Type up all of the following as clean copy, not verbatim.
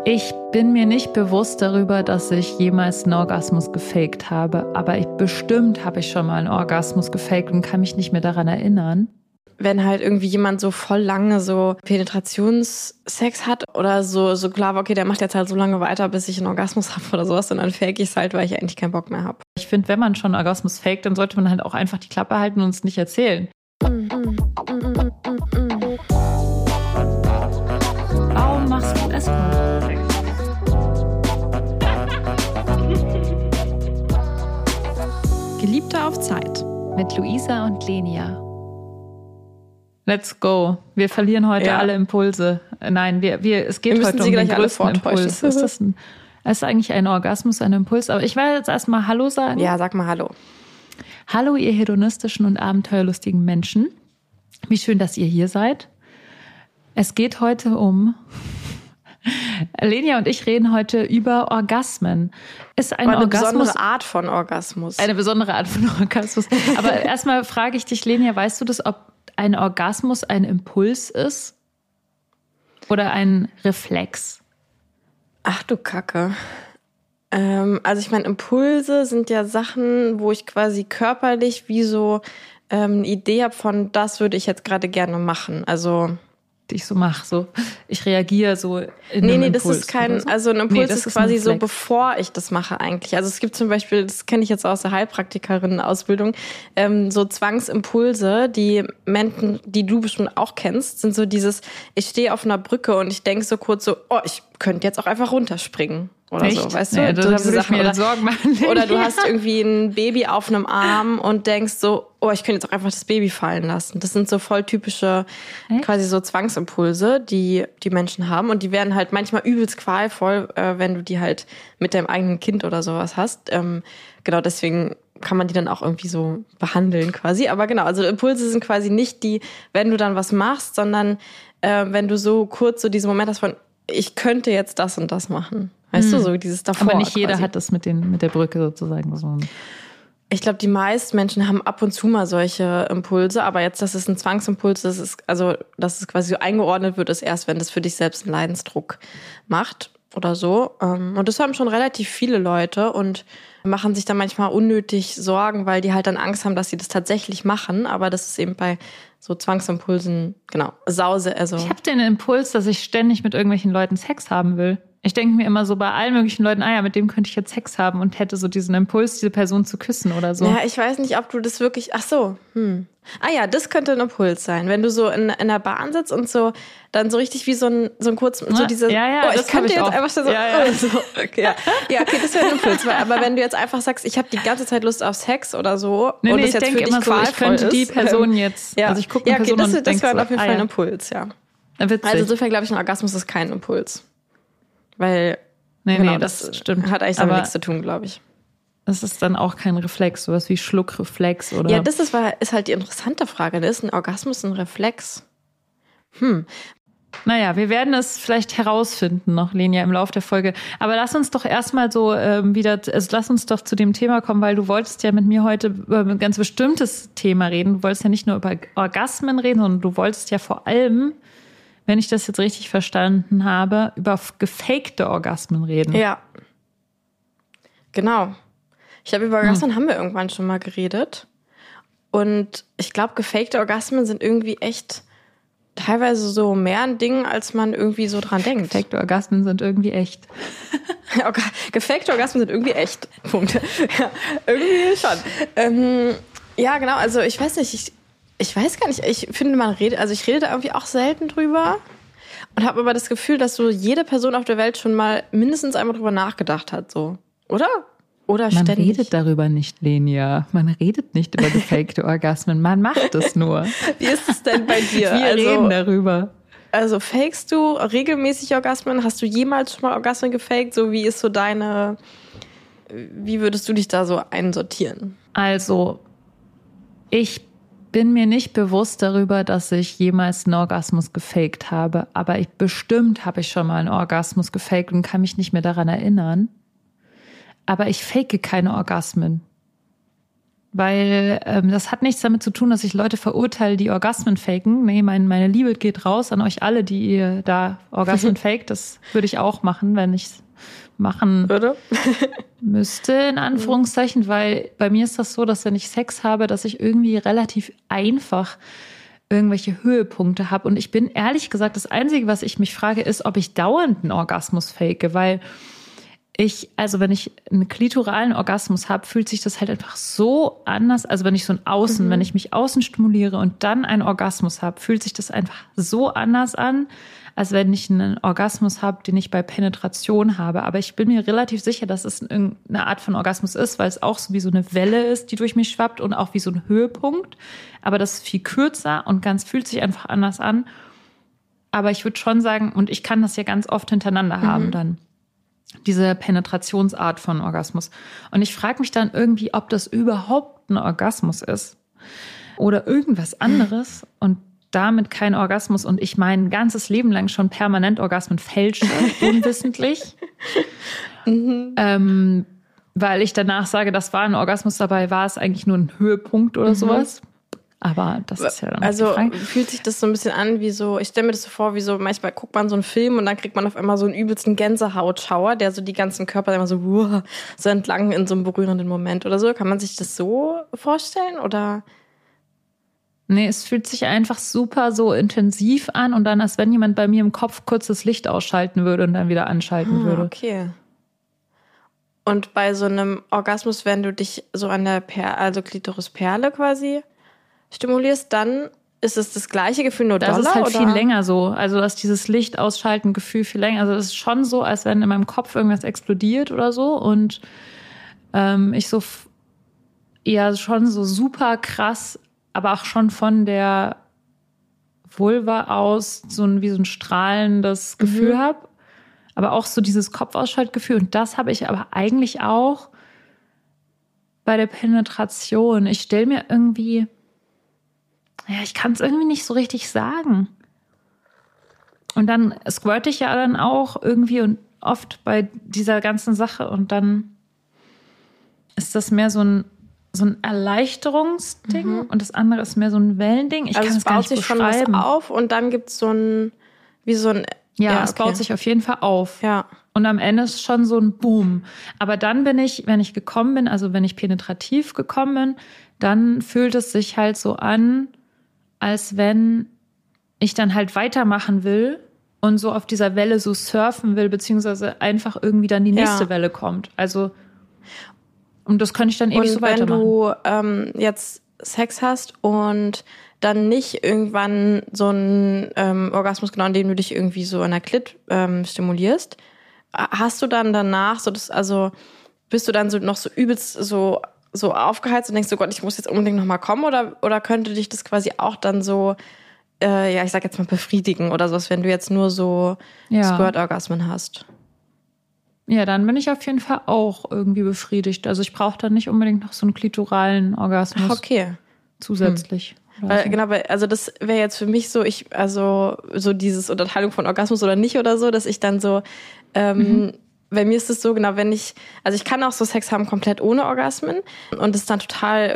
Ich bin mir nicht bewusst darüber, dass ich jemals einen Orgasmus gefaked habe, aber bestimmt habe ich schon mal einen Orgasmus gefaked und kann mich nicht mehr daran erinnern. Wenn halt irgendwie jemand so voll lange so Penetrationssex hat oder so klar war, okay, der macht jetzt halt so lange weiter, bis ich einen Orgasmus habe oder sowas, und dann fake ich es halt, weil ich eigentlich keinen Bock mehr habe. Ich finde, wenn man schon einen Orgasmus faked, dann sollte man halt auch einfach die Klappe halten und es nicht erzählen. Warum machst du Escort? Geliebte auf Zeit Mit Luisa und Lenia. Let's go. Wir verlieren heute alle Impulse. Nein, es geht heute um den größten Impuls. Ist eigentlich ein Orgasmus, ein Impuls? Aber ich werde jetzt erstmal Hallo sagen. Ja, sag mal Hallo. Hallo, ihr hedonistischen und abenteuerlustigen Menschen. Wie schön, dass ihr hier seid. Es geht heute um... Lenia und ich reden heute über Orgasmen. Ist ein eine Orgasmus besondere Art von Orgasmus. Eine besondere Art von Orgasmus. Aber erstmal frage ich dich, Lenia, weißt du das, ob ein Orgasmus ein Impuls ist oder ein Reflex? Ach du Kacke. Also ich meine, Impulse sind ja Sachen, wo ich quasi körperlich wie so eine Idee habe von, das würde ich jetzt gerade gerne machen. Also... die ich so mache, so ich reagiere so in einem Impuls. Das ist kein, so. also ein Impuls ist quasi so, Reflex. bevor ich das mache eigentlich. Also es gibt zum Beispiel, das kenne ich jetzt aus der Heilpraktikerinnen-Ausbildung, so Zwangsimpulse, die Menschen, die du bestimmt auch kennst, sind so dieses, ich stehe auf einer Brücke und ich denke so kurz so, oh, ich könnte jetzt auch einfach runterspringen. Oder echt? So, weißt du? Ja, da würde ich mir Sorgen machen. Oder du hast irgendwie ein Baby auf einem Arm und denkst so, oh, ich könnte jetzt auch einfach das Baby fallen lassen. Das sind so voll typische, quasi so Zwangsimpulse, die Menschen haben. Und die werden halt manchmal übelst qualvoll, wenn du die halt mit deinem eigenen Kind oder sowas hast. Genau, deswegen kann man die dann auch irgendwie so behandeln quasi. Aber genau, also Impulse sind quasi nicht die, wenn du dann was machst, sondern wenn du so kurz so diesen Moment hast von, ich könnte jetzt das und das machen. Weißt du, so dieses davor. Aber nicht jeder quasi. hat das mit der Brücke sozusagen. So. Ich glaube, die meisten Menschen haben ab und zu mal solche Impulse, aber jetzt, dass es ein Zwangsimpuls ist, also dass es quasi so eingeordnet wird, ist erst, wenn das für dich selbst einen Leidensdruck macht oder so. Und das haben schon relativ viele Leute und machen sich dann manchmal unnötig Sorgen, weil die halt dann Angst haben, dass sie das tatsächlich machen. Aber das ist eben bei so Zwangsimpulsen, genau, Sause. Also ich habe den Impuls, dass ich ständig mit irgendwelchen Leuten Sex haben will. Ich denke mir immer so bei allen möglichen Leuten, mit dem könnte ich jetzt Sex haben und hätte so diesen Impuls, diese Person zu küssen oder so. Ja, ich weiß nicht, ob du das wirklich, das könnte ein Impuls sein. Wenn du so in der Bahn sitzt und so, dann so richtig wie so ein kurzen, so diese, ich könnte jetzt einfach so, okay, das wäre ein Impuls. Aber wenn du jetzt einfach sagst, ich habe die ganze Zeit Lust auf Sex oder so, und das jetzt für dich qualvoll ist. Ich könnte die Person jetzt, also ich gucke eine Person und denke das wäre so, auf jeden Fall ein Impuls, ja. Witzig. Also insofern glaube ich, ein Orgasmus ist kein Impuls. Weil, das stimmt. Hat eigentlich damit nichts zu tun, glaube ich. Das ist dann auch kein Reflex, sowas wie Schluckreflex oder... Ja, das ist halt die interessante Frage. Ist ein Orgasmus ein Reflex? Naja, wir werden es vielleicht herausfinden noch, Lenia, im Laufe der Folge. Aber lass uns doch erstmal so lass uns doch zu dem Thema kommen, weil du wolltest ja mit mir heute über ein ganz bestimmtes Thema reden. Du wolltest ja nicht nur über Orgasmen reden, sondern du wolltest ja vor allem, wenn ich das jetzt richtig verstanden habe, über gefakte Orgasmen reden. Ja. Genau. Ich glaube, über Orgasmen haben wir irgendwann schon mal geredet. Und ich glaube, gefakte Orgasmen sind irgendwie echt teilweise so mehr ein Ding, als man irgendwie so dran denkt. Gefakte Orgasmen sind irgendwie echt. Gefakte Orgasmen sind irgendwie echt. Punkt. Ja, irgendwie schon. Ja, genau. Also ich weiß nicht, ich weiß gar nicht. Ich finde, ich rede da irgendwie auch selten drüber. Und habe aber das Gefühl, dass so jede Person auf der Welt schon mal mindestens einmal drüber nachgedacht hat. So. Oder? Oder man ständig. redet darüber nicht, Lenia. Man redet nicht über gefakte Orgasmen. Man macht es nur. Wie ist es denn bei dir? Wir reden darüber. Also fakest du regelmäßig Orgasmen? Hast du jemals schon mal Orgasmen gefaked? So, wie ist so wie würdest du dich da so einsortieren? Also, ich bin mir nicht bewusst darüber, dass ich jemals einen Orgasmus gefaked habe. Aber bestimmt habe ich schon mal einen Orgasmus gefaked und kann mich nicht mehr daran erinnern. Aber ich fake keine Orgasmen. Weil das hat nichts damit zu tun, dass ich Leute verurteile, die Orgasmen faken. Nee, meine Liebe geht raus an euch alle, die ihr da Orgasmen faked. Das würde ich auch machen, wenn ich es machen müsste, in Anführungszeichen. Weil bei mir ist das so, dass wenn ich Sex habe, dass ich irgendwie relativ einfach irgendwelche Höhepunkte habe. Und ich bin ehrlich gesagt, das Einzige, was ich mich frage, ist, ob ich dauernd einen Orgasmus fake, weil wenn ich einen klitoralen Orgasmus habe, fühlt sich das halt einfach so anders, also wenn ich wenn ich mich außen stimuliere und dann einen Orgasmus habe, fühlt sich das einfach so anders an, als wenn ich einen Orgasmus habe, den ich bei Penetration habe. Aber ich bin mir relativ sicher, dass es irgendeine Art von Orgasmus ist, weil es auch so wie so eine Welle ist, die durch mich schwappt und auch wie so ein Höhepunkt. Aber das ist viel kürzer und fühlt sich einfach anders an. Aber ich würde schon sagen, und ich kann das ja ganz oft hintereinander haben dann. Diese Penetrationsart von Orgasmus. Und ich frage mich dann irgendwie, ob das überhaupt ein Orgasmus ist oder irgendwas anderes und damit kein Orgasmus und ich mein ganzes Leben lang schon permanent Orgasmen fälsche, unwissentlich. Weil ich danach sage, das war ein Orgasmus, dabei war es eigentlich nur ein Höhepunkt oder sowas. Aber das ist ja dann also fühlt sich das so ein bisschen an wie so, ich stelle mir das so vor, wie so, manchmal guckt man so einen Film und dann kriegt man auf einmal so einen übelsten Gänsehautschauer, der so die ganzen Körper immer so entlang in so einem berührenden Moment oder so. Kann man sich das so vorstellen oder? Nee, es fühlt sich einfach super so intensiv an und dann, als wenn jemand bei mir im Kopf kurz das Licht ausschalten würde und dann wieder anschalten würde. Okay. Und bei so einem Orgasmus, wenn du dich so an der Klitorisperle quasi stimulierst, dann ist es das gleiche Gefühl, nur doller? Das ist halt oder? viel länger so. Also, dass dieses Licht ausschalten Gefühl viel länger. Also, es ist schon so, als wenn in meinem Kopf irgendwas explodiert oder so. Und ich so schon so super krass, aber auch schon von der Vulva aus wie so ein strahlendes Gefühl habe. Aber auch so dieses Kopfausschaltgefühl. Und das habe ich aber eigentlich auch bei der Penetration. Ich stelle mir irgendwie... Ja, ich kann es irgendwie nicht so richtig sagen. Und dann squirte ich ja dann auch irgendwie und oft bei dieser ganzen Sache und dann ist das mehr so ein Erleichterungsding und das andere ist mehr so ein Wellending. Ich kann es gar nicht beschreiben. Also es baut sich schon was auf und dann gibt es Ja, es baut sich auf jeden Fall auf. Ja. Und am Ende ist schon so ein Boom. Aber dann wenn ich gekommen bin, also wenn ich penetrativ gekommen bin, dann fühlt es sich halt so an, als wenn ich dann halt weitermachen will und so auf dieser Welle so surfen will, beziehungsweise einfach irgendwie dann die nächste Welle kommt. Also, und das könnte ich dann ewig so weitermachen. Wenn du jetzt Sex hast und dann nicht irgendwann so einen Orgasmus, genau, in dem du dich irgendwie so an der Klit stimulierst, hast du dann danach bist du dann so noch so übelst so aufgeheizt und denkst, oh Gott, ich muss jetzt unbedingt nochmal kommen oder könnte dich das quasi auch dann so, ich sag jetzt mal befriedigen oder so, wenn du jetzt nur so Squirt-Orgasmen hast? Ja, dann bin ich auf jeden Fall auch irgendwie befriedigt. Also ich brauche dann nicht unbedingt noch so einen klitoralen Orgasmus zusätzlich. Also das wäre jetzt für mich so, so dieses Unterteilung von Orgasmus oder nicht oder so, dass ich dann so, bei mir ist es so, genau, ich kann auch so Sex haben komplett ohne Orgasmen und das ist dann total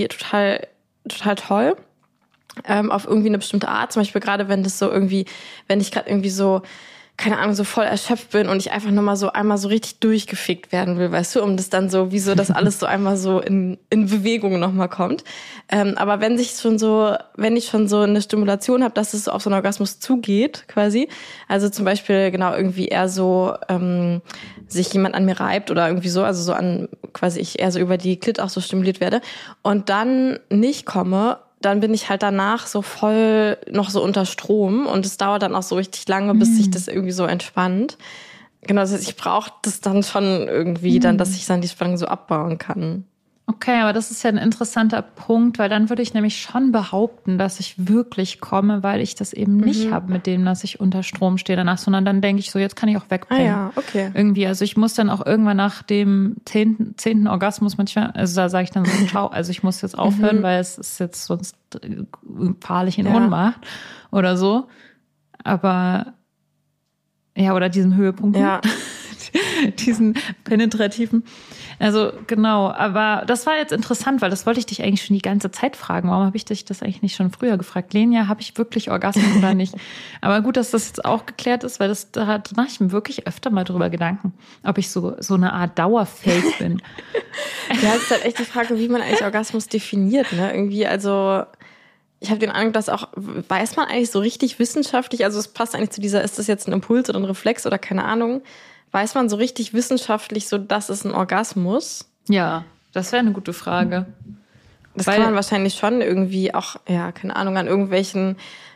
toll, auf irgendwie eine bestimmte Art. Zum Beispiel gerade, wenn ich gerade irgendwie so, keine Ahnung, so voll erschöpft bin und ich einfach nur mal so einmal so richtig durchgefickt werden will, weißt du, um das dann so, wie so das alles so einmal so in Bewegung nochmal kommt. Aber wenn ich schon so eine Stimulation habe, dass es so auf so einen Orgasmus zugeht, quasi, also zum Beispiel, genau, irgendwie eher so, sich jemand an mir reibt oder irgendwie so, also so an, quasi ich eher so über die Klit auch so stimuliert werde und dann nicht komme, dann bin ich halt danach so voll noch so unter Strom und es dauert dann auch so richtig lange, bis sich das irgendwie so entspannt. Genau, das heißt, ich brauche das dann schon irgendwie dann, dass ich dann die Spannung so abbauen kann. Okay, aber das ist ja ein interessanter Punkt, weil dann würde ich nämlich schon behaupten, dass ich wirklich komme, weil ich das eben nicht habe mit dem, dass ich unter Strom stehe danach, sondern dann denke ich so, jetzt kann ich auch wegpennen. Ah ja, okay. Irgendwie, also ich muss dann auch irgendwann nach dem 10. Orgasmus manchmal, also da sage ich dann so, ciao, also ich muss jetzt aufhören, weil es ist jetzt sonst fahrlich in Ohnmacht oder so. Aber ja, oder diesem Höhepunkt. Ja. diesen penetrativen. Also genau, aber das war jetzt interessant, weil das wollte ich dich eigentlich schon die ganze Zeit fragen. Warum habe ich dich das eigentlich nicht schon früher gefragt? Lenia, habe ich wirklich Orgasmen oder nicht? Aber gut, dass das jetzt auch geklärt ist, weil da mache ich mir wirklich öfter mal drüber Gedanken, ob ich so eine Art Dauerfake bin. Ja, es ist halt echt die Frage, wie man eigentlich Orgasmus definiert, ne? Irgendwie, also ich habe den Eindruck, dass auch, weiß man eigentlich so richtig wissenschaftlich, also es passt eigentlich zu dieser, ist das jetzt ein Impuls oder ein Reflex oder keine Ahnung, weiß man so richtig wissenschaftlich so, das ist ein Orgasmus? Ja, das wäre eine gute Frage. Das kann man wahrscheinlich schon irgendwie auch, ja, keine Ahnung, an irgendwelchen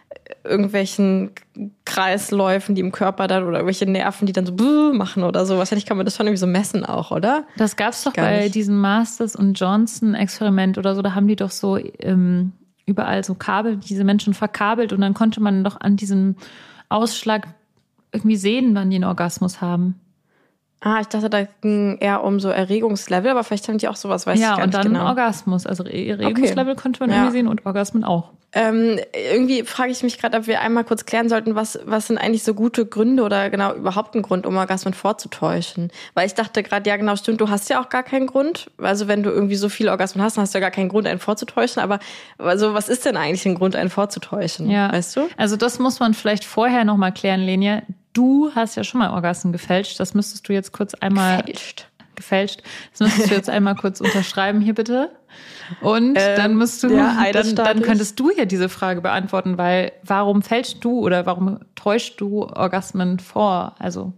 Kreisläufen, die im Körper dann oder irgendwelche Nerven, die dann so machen oder so. Wahrscheinlich kann man das schon irgendwie so messen auch, oder? Das gab's doch bei diesem Masters und Johnson Experiment oder so, da haben die doch so überall so Kabel, diese Menschen verkabelt und dann konnte man doch an diesem Ausschlag irgendwie sehen, wann die einen Orgasmus haben. Ah, ich dachte, da ging eher um so Erregungslevel, aber vielleicht haben die auch sowas, weiß ich gar nicht genau. Ja, und dann Orgasmus. Also Erregungslevel konnte man irgendwie sehen und Orgasmen auch. Irgendwie frage ich mich gerade, ob wir einmal kurz klären sollten, was sind eigentlich so gute Gründe oder genau überhaupt ein Grund, um Orgasmen vorzutäuschen? Weil ich dachte gerade, ja genau, stimmt, du hast ja auch gar keinen Grund. Also wenn du irgendwie so viele Orgasmen hast, dann hast du ja gar keinen Grund, einen vorzutäuschen. Aber also was ist denn eigentlich ein Grund, einen vorzutäuschen? Ja. Weißt du? Also das muss man vielleicht vorher noch mal klären, Lenia. Du hast ja schon mal Orgasmen gefälscht. Das müsstest du jetzt kurz einmal... Gefälscht. Das müsstest du jetzt einmal kurz unterschreiben hier bitte. Und dann musst du, dann könntest du ja diese Frage beantworten, weil warum fälschst du oder warum täuschst du Orgasmen vor? Also.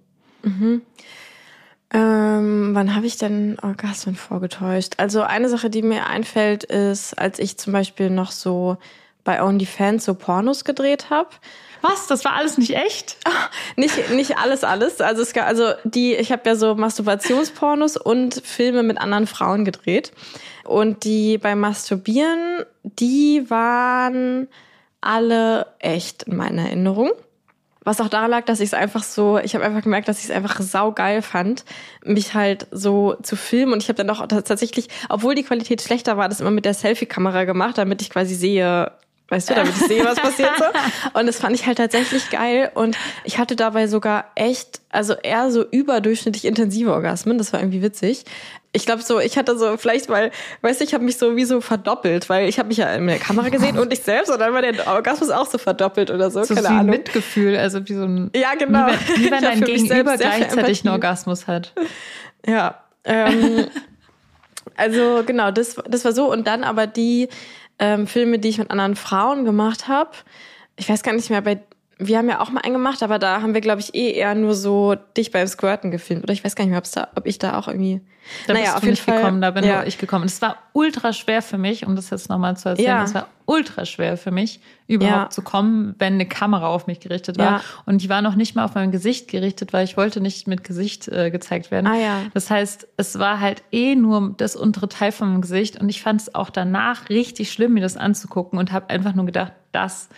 Wann habe ich denn Orgasmen vorgetäuscht? Also eine Sache, die mir einfällt, ist, als ich zum Beispiel noch so bei OnlyFans so Pornos gedreht habe. Was? Das war alles nicht echt? Nicht alles. Also ich habe ja so Masturbationspornos und Filme mit anderen Frauen gedreht. Und die beim Masturbieren, die waren alle echt in meiner Erinnerung. Was auch daran lag, dass ich habe einfach gemerkt, dass ich es einfach saugeil fand, mich halt so zu filmen. Und ich habe dann auch tatsächlich, obwohl die Qualität schlechter war, das immer mit der Selfie-Kamera gemacht, damit ich quasi sehe, weißt du, damit ich sehe, was passiert so. Und das fand ich halt tatsächlich geil. Und ich hatte dabei sogar echt, also eher so überdurchschnittlich intensive Orgasmen. Das war irgendwie witzig. Ich glaube so, ich hatte so vielleicht, weil, weißt du, ich habe mich so wie so verdoppelt, weil ich habe mich ja in der Kamera gesehen und ich selbst und dann war der Orgasmus auch so verdoppelt oder so. So keine Ahnung. Mitgefühl, also wie so ein... Ja, genau. Wie wenn dein Gegenüber gleichzeitig einen Orgasmus hat. Ja, also genau, das war so. Und dann aber die Filme, die ich mit anderen Frauen gemacht habe, ich weiß gar nicht mehr, wir haben ja auch mal einen gemacht, aber da haben wir, glaube ich, eher nur so dich beim Squirten gefilmt. Oder ich weiß gar nicht mehr, ob ich da auch irgendwie... Da bist du nicht gekommen, da bin nur ich gekommen. Es war ultra schwer für mich, um das jetzt nochmal zu erzählen, es war ultra schwer für mich, überhaupt zu kommen, wenn eine Kamera auf mich gerichtet war. Ja. Und die war noch nicht mal auf mein Gesicht gerichtet, weil ich wollte nicht mit Gesicht gezeigt werden. Das heißt, es war halt nur das untere Teil vom Gesicht. Und ich fand es auch danach richtig schlimm, mir das anzugucken und habe einfach nur gedacht, das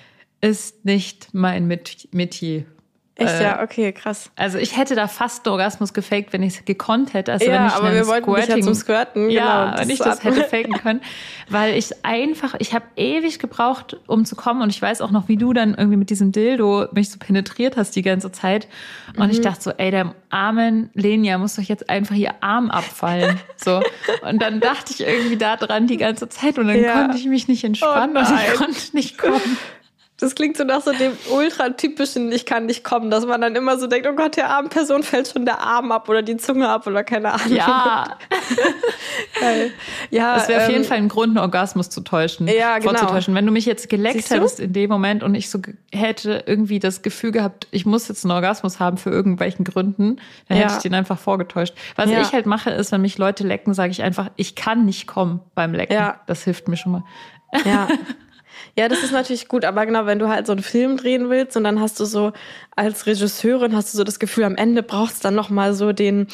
ist nicht mein Metier. Echt, ja, okay, krass. Also ich hätte da fast einen Orgasmus gefaked, wenn ich es gekonnt hätte. Also ja, wenn ich aber wir wollten dich ja zum Squirten. Ja, genau, wenn ich das hätte faken können. Weil ich habe ewig gebraucht, um zu kommen. Und ich weiß auch noch, wie du dann irgendwie mit diesem Dildo mich so penetriert hast die ganze Zeit. Und ich dachte so, ey, der armen Lenia muss doch jetzt einfach ihr Arm abfallen. So. Und dann dachte ich irgendwie da dran die ganze Zeit. Und dann konnte ich mich nicht entspannen und ich konnte nicht kommen. Das klingt so nach so dem ultra-typischen Ich kann nicht kommen, dass man dann immer so denkt, oh Gott, der armen Person fällt schon der Arm ab oder die Zunge ab oder keine Ahnung. Ja. Geil. Ja, das wäre auf jeden Fall ein Grund, einen Orgasmus zu täuschen. Ja, genau. Vorzutäuschen. Wenn du mich jetzt geleckt hättest in dem Moment und ich so hätte irgendwie das Gefühl gehabt, ich muss jetzt einen Orgasmus haben für irgendwelchen Gründen, dann hätte ich den einfach vorgetäuscht. Was ich halt mache, ist, wenn mich Leute lecken, sage ich einfach, ich kann nicht kommen beim Lecken. Ja. Das hilft mir schon mal. Ja. Ja, das ist natürlich gut, aber genau, wenn du halt so einen Film drehen willst und dann hast du so als Regisseurin hast du so das Gefühl, am Ende brauchst du dann nochmal so den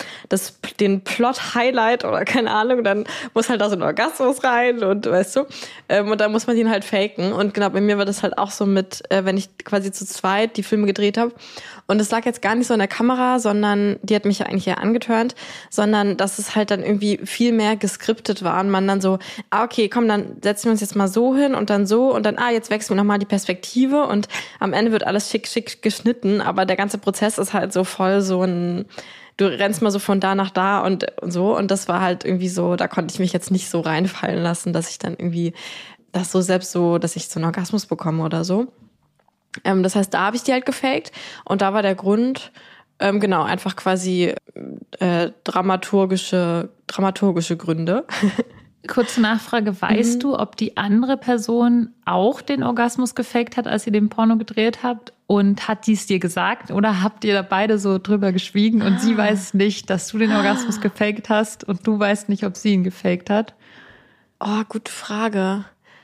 Plot-Highlight oder keine Ahnung, dann muss halt da so ein Orgasmus rein und weißt du, und dann muss man den halt faken und genau, bei mir war das halt auch so mit, wenn ich quasi zu zweit die Filme gedreht habe und es lag jetzt gar nicht so in der Kamera, sondern die hat mich ja eigentlich eher angetörnt, sondern dass es halt dann irgendwie viel mehr geskriptet war und man dann so, okay, komm, dann setzen wir uns jetzt mal so hin und dann so und dann, jetzt wechseln wir nochmal die Perspektive und am Ende wird alles schick geschnitten, aber der ganze Prozess ist halt so voll so ein du rennst mal so von da nach da und so. Und das war halt irgendwie so, da konnte ich mich jetzt nicht so reinfallen lassen, dass ich dann irgendwie das so selbst so, dass ich so einen Orgasmus bekomme oder so. Das heißt, da habe ich die halt gefaked. Und da war der Grund, genau, einfach quasi dramaturgische Gründe. Kurze Nachfrage, weißt du, ob die andere Person auch den Orgasmus gefaked hat, als ihr den Porno gedreht habt? Und hat die es dir gesagt? Oder habt ihr da beide so drüber geschwiegen und sie weiß nicht, dass du den Orgasmus gefaked hast und du weißt nicht, ob sie ihn gefaked hat? Oh, gute Frage.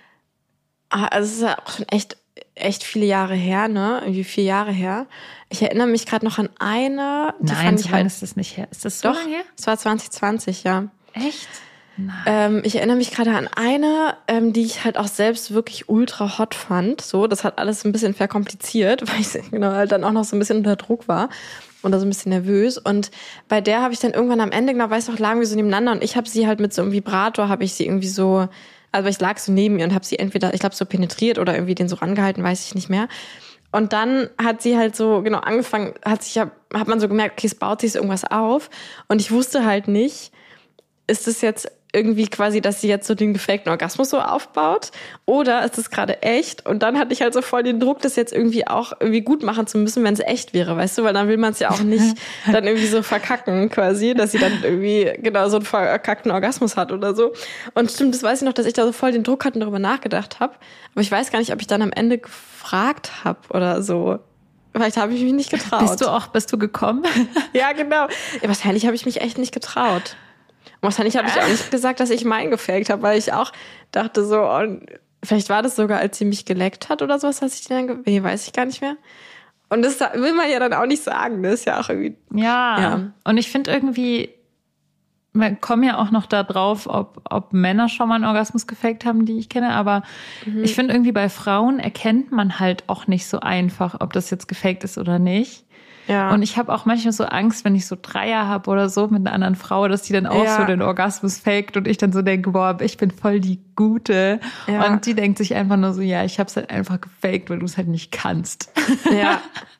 Also es ist ja auch schon echt viele Jahre her, ne? Irgendwie 4 Jahre her. Ich erinnere mich gerade noch an eine. Nein, so lange ist das nicht her. Ist das so lange her? Es war 2020, ja. Echt? Nein. Ich erinnere mich gerade an eine, die ich halt auch selbst wirklich ultra hot fand. So, das hat alles ein bisschen verkompliziert, weil ich genau halt dann auch noch so ein bisschen unter Druck war und da so ein bisschen nervös. Und bei der habe ich dann irgendwann am Ende, genau, weißt du, lagen wir so nebeneinander und ich habe sie halt mit so einem Vibrator, habe ich sie irgendwie so, also ich lag so neben ihr und habe sie entweder, ich glaube, so penetriert oder irgendwie den so rangehalten, weiß ich nicht mehr. Und dann hat sie halt so, genau, angefangen, hat man so gemerkt, okay, es baut sich irgendwas auf. Und ich wusste halt nicht, ist es jetzt irgendwie quasi, dass sie jetzt so den gefakten Orgasmus so aufbaut? Oder ist es gerade echt? Und dann hatte ich halt so voll den Druck, das jetzt irgendwie auch irgendwie gut machen zu müssen, wenn es echt wäre, weißt du? Weil dann will man es ja auch nicht dann irgendwie so verkacken quasi, dass sie dann irgendwie genau so einen verkackten Orgasmus hat oder so. Und stimmt, das weiß ich noch, dass ich da so voll den Druck hatte und darüber nachgedacht habe. Aber ich weiß gar nicht, ob ich dann am Ende gefragt habe oder so. Vielleicht habe ich mich nicht getraut. Bist du gekommen? Ja, genau. Ja, wahrscheinlich habe ich mich echt nicht getraut. Wahrscheinlich habe ich auch nicht gesagt, dass ich meinen gefaked habe, weil ich auch dachte so, oh, vielleicht war das sogar, als sie mich geleckt hat oder sowas, dass ich den dann, nee, weiß ich gar nicht mehr. Und das will man ja dann auch nicht sagen, das ist ja auch irgendwie. Ja. Und ich finde irgendwie, wir kommen ja auch noch da drauf, ob Männer schon mal einen Orgasmus gefaked haben, die ich kenne, aber ich finde irgendwie bei Frauen erkennt man halt auch nicht so einfach, ob das jetzt gefaked ist oder nicht. Ja. Und ich habe auch manchmal so Angst, wenn ich so Dreier habe oder so mit einer anderen Frau, dass die dann auch so den Orgasmus faked und ich dann so denke, boah, ich bin voll die Gute. Ja. Und die denkt sich einfach nur so, ja, ich habe es halt einfach gefaked, weil du es halt nicht kannst. Ja,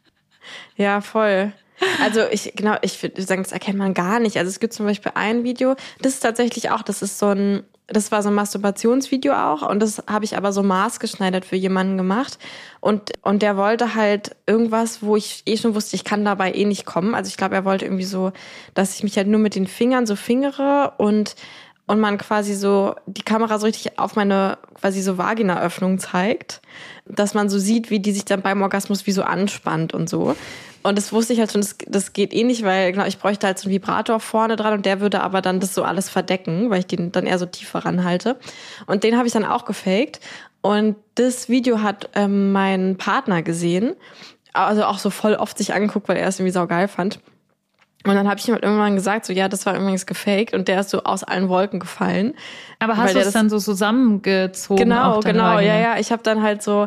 ja, voll. Also ich würde sagen, das erkennt man gar nicht. Also es gibt zum Beispiel ein Video, das ist tatsächlich auch, das war so ein Masturbationsvideo auch und das habe ich aber so maßgeschneidert für jemanden gemacht und der wollte halt irgendwas, wo ich schon wusste, ich kann dabei nicht kommen. Also ich glaube, er wollte irgendwie so, dass ich mich halt nur mit den Fingern so fingere und man quasi so die Kamera so richtig auf meine quasi so Vaginaöffnung zeigt, dass man so sieht, wie die sich dann beim Orgasmus wie so anspannt und so. Und das wusste ich halt schon, das geht nicht, weil genau, ich bräuchte halt so einen Vibrator vorne dran und der würde aber dann das so alles verdecken, weil ich den dann eher so tiefer ranhalte. Und den habe ich dann auch gefaked. Und das Video hat mein Partner gesehen, also auch so voll oft sich angeguckt, weil er es irgendwie saugeil fand. Und dann habe ich ihm halt irgendwann gesagt, so ja, das war übrigens gefaked und der ist so aus allen Wolken gefallen. Aber hast du es dann so zusammengezogen? Genau, ja. Ich habe dann halt so,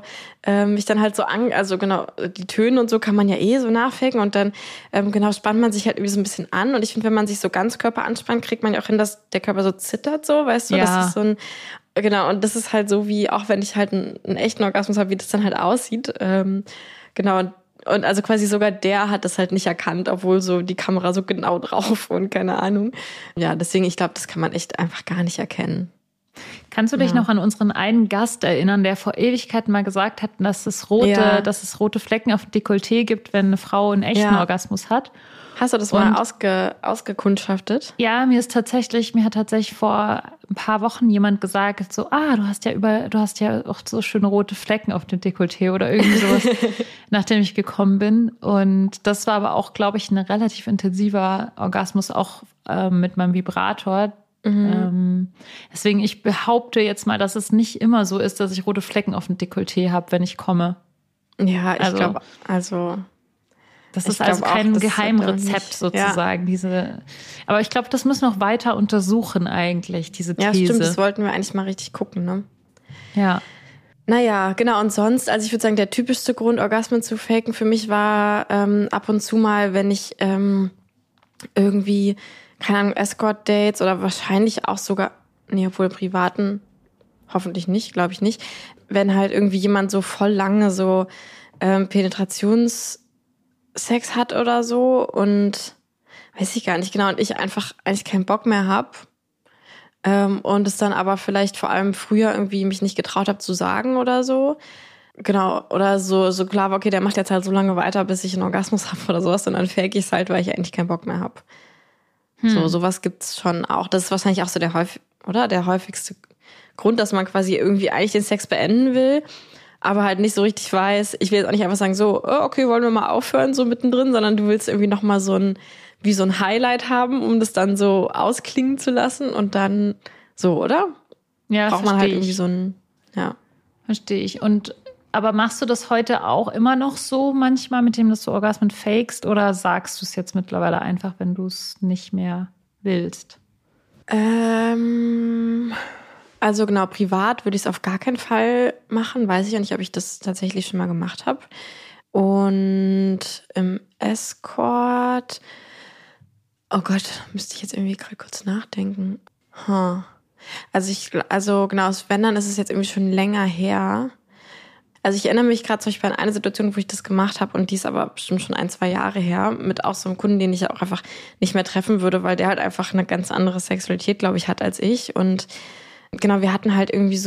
also genau, die Töne und so kann man ja so nachfaken und dann genau spannt man sich halt irgendwie so ein bisschen an. Und ich finde, wenn man sich so ganz Körper anspannt, kriegt man ja auch hin, dass der Körper so zittert, so, weißt du? Ja. Das ist so genau, und das ist halt so wie, auch wenn ich halt einen echten Orgasmus habe, wie das dann halt aussieht. Genau, und also quasi sogar der hat das halt nicht erkannt, obwohl so die Kamera so genau drauf und keine Ahnung. Ja, deswegen, ich glaube, das kann man echt einfach gar nicht erkennen. Kannst du dich noch an unseren einen Gast erinnern, der vor Ewigkeiten mal gesagt hat, dass es rote Flecken auf dem Dekolleté gibt, wenn eine Frau einen echten Orgasmus hat? Hast du das mal ausgekundschaftet? Ja, mir hat tatsächlich vor ein paar Wochen jemand gesagt, so, du hast ja auch so schöne rote Flecken auf dem Dekolleté oder irgendwie sowas, nachdem ich gekommen bin. Und das war aber auch, glaube ich, ein relativ intensiver Orgasmus, auch mit meinem Vibrator. Deswegen, ich behaupte jetzt mal, dass es nicht immer so ist, dass ich rote Flecken auf dem Dekolleté habe, wenn ich komme. Ja, ich glaube, das ist also kein Geheimrezept sozusagen. Ja. Aber ich glaube, das müssen wir noch weiter untersuchen eigentlich, diese These. Ja, stimmt, das wollten wir eigentlich mal richtig gucken, ne? Ja. Naja, genau. Und sonst, also ich würde sagen, der typischste Grund, Orgasmen zu faken für mich war ab und zu mal, wenn ich irgendwie, keine Ahnung, Escort-Dates oder wahrscheinlich auch sogar, obwohl privaten, hoffentlich nicht, glaube ich nicht, wenn halt irgendwie jemand so voll lange so Penetrationssex hat oder so und weiß ich gar nicht genau, und ich einfach eigentlich keinen Bock mehr habe. Und es dann aber vielleicht vor allem früher irgendwie mich nicht getraut habe zu sagen oder so. Genau, oder so klar war, okay, der macht jetzt halt so lange weiter, bis ich einen Orgasmus habe oder sowas. Und dann fake ich es halt, weil ich eigentlich keinen Bock mehr habe. Sowas gibt's schon auch. Das ist wahrscheinlich auch so der häufigste Grund, dass man quasi irgendwie eigentlich den Sex beenden will, aber halt nicht so richtig weiß. Ich will jetzt auch nicht einfach sagen, so, oh, okay, wollen wir mal aufhören, so mittendrin, sondern du willst irgendwie nochmal so ein Highlight haben, um das dann so ausklingen zu lassen und dann so, oder? Ja, braucht man halt irgendwie so ein, ja. Verstehe ich. Aber machst du das heute auch immer noch so manchmal, mit dem, dass du Orgasmen fakest, oder sagst du es jetzt mittlerweile einfach, wenn du es nicht mehr willst? Also genau, privat würde ich es auf gar keinen Fall machen. Weiß ich ja nicht, ob ich das tatsächlich schon mal gemacht habe. Und im Escort, oh Gott, müsste ich jetzt irgendwie gerade kurz nachdenken. Also genau, wenn, dann ist es jetzt irgendwie schon länger her. Also ich erinnere mich gerade zum Beispiel an eine Situation, wo ich das gemacht habe, und die ist aber bestimmt schon 1-2 Jahre her, mit auch so einem Kunden, den ich auch einfach nicht mehr treffen würde, weil der halt einfach eine ganz andere Sexualität, glaube ich, hat als ich. Und genau, wir hatten halt irgendwie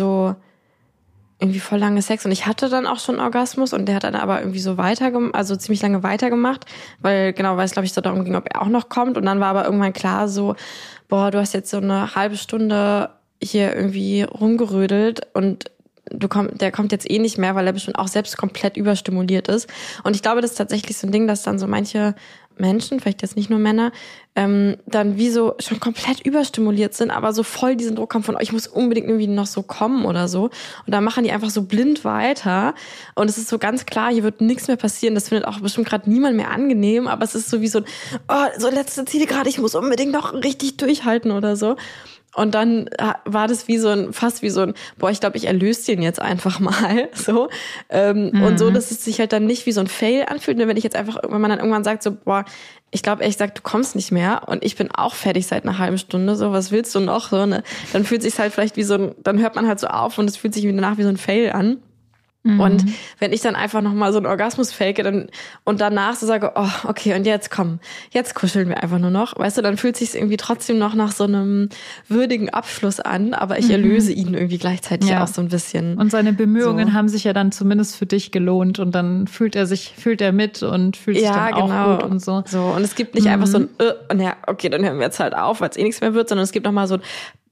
voll lange Sex, und ich hatte dann auch schon einen Orgasmus, und der hat dann aber irgendwie so ziemlich lange weitergemacht, weil es, glaube ich, so darum ging, ob er auch noch kommt. Und dann war aber irgendwann klar so, boah, du hast jetzt so eine halbe Stunde hier irgendwie rumgerödelt, und der kommt jetzt eh nicht mehr, weil er bestimmt auch selbst komplett überstimuliert ist. Und ich glaube, das ist tatsächlich so ein Ding, dass dann so manche Menschen, vielleicht jetzt nicht nur Männer, dann wie so schon komplett überstimuliert sind, aber so voll diesen Druck haben von, ich muss unbedingt irgendwie noch so kommen oder so. Und dann machen die einfach so blind weiter. Und es ist so ganz klar, hier wird nichts mehr passieren. Das findet auch bestimmt gerade niemand mehr angenehm, aber es ist so wie so so letzte Ziele gerade, ich muss unbedingt noch richtig durchhalten oder so. Und dann war das fast wie so ein, boah, ich glaube, ich erlöse den jetzt einfach mal, so. Und so, dass es sich halt dann nicht wie so ein Fail anfühlt. Und wenn man dann irgendwann sagt so, boah, ich glaube, ehrlich gesagt, du kommst nicht mehr, und ich bin auch fertig seit einer halben Stunde, so, was willst du noch, so, ne? Dann fühlt sich halt vielleicht dann hört man halt so auf, und es fühlt sich danach wie so ein Fail an. Und wenn ich dann einfach nochmal so einen Orgasmus fake und danach so sage, oh, okay, und jetzt kuscheln wir einfach nur noch, weißt du, dann fühlt sich irgendwie trotzdem noch nach so einem würdigen Abschluss an, aber ich erlöse ihn irgendwie gleichzeitig auch so ein bisschen. Und seine Bemühungen haben sich ja dann zumindest für dich gelohnt, und dann fühlt er mit und fühlt sich dann auch gut und so. So, und es gibt nicht einfach so ein, okay, dann hören wir jetzt halt auf, weil es eh nichts mehr wird, sondern es gibt nochmal so ein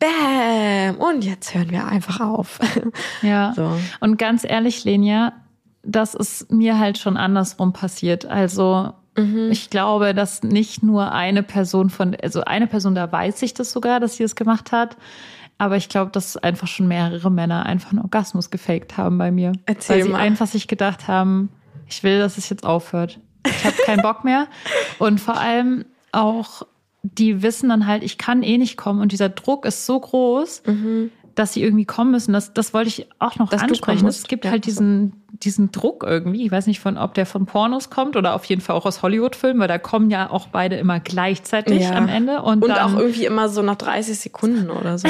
Bäm! Und jetzt hören wir einfach auf. Ja. So. Und ganz ehrlich, Lenia, das ist mir halt schon andersrum passiert. Also ich glaube, dass nicht nur eine Person da weiß ich das sogar, dass sie es gemacht hat. Aber ich glaube, dass einfach schon mehrere Männer einfach einen Orgasmus gefaked haben bei mir. Weil sie einfach sich gedacht haben, ich will, dass es jetzt aufhört. Ich habe keinen Bock mehr. Und vor allem auch, die wissen dann halt, ich kann eh nicht kommen, und dieser Druck ist so groß, dass sie irgendwie kommen müssen. Das wollte ich auch noch ansprechen. Es gibt halt diesen Druck irgendwie. Ich weiß nicht, ob der von Pornos kommt oder auf jeden Fall auch aus Hollywood-Filmen, weil da kommen ja auch beide immer gleichzeitig am Ende. Und dann, auch irgendwie immer so nach 30 Sekunden oder so.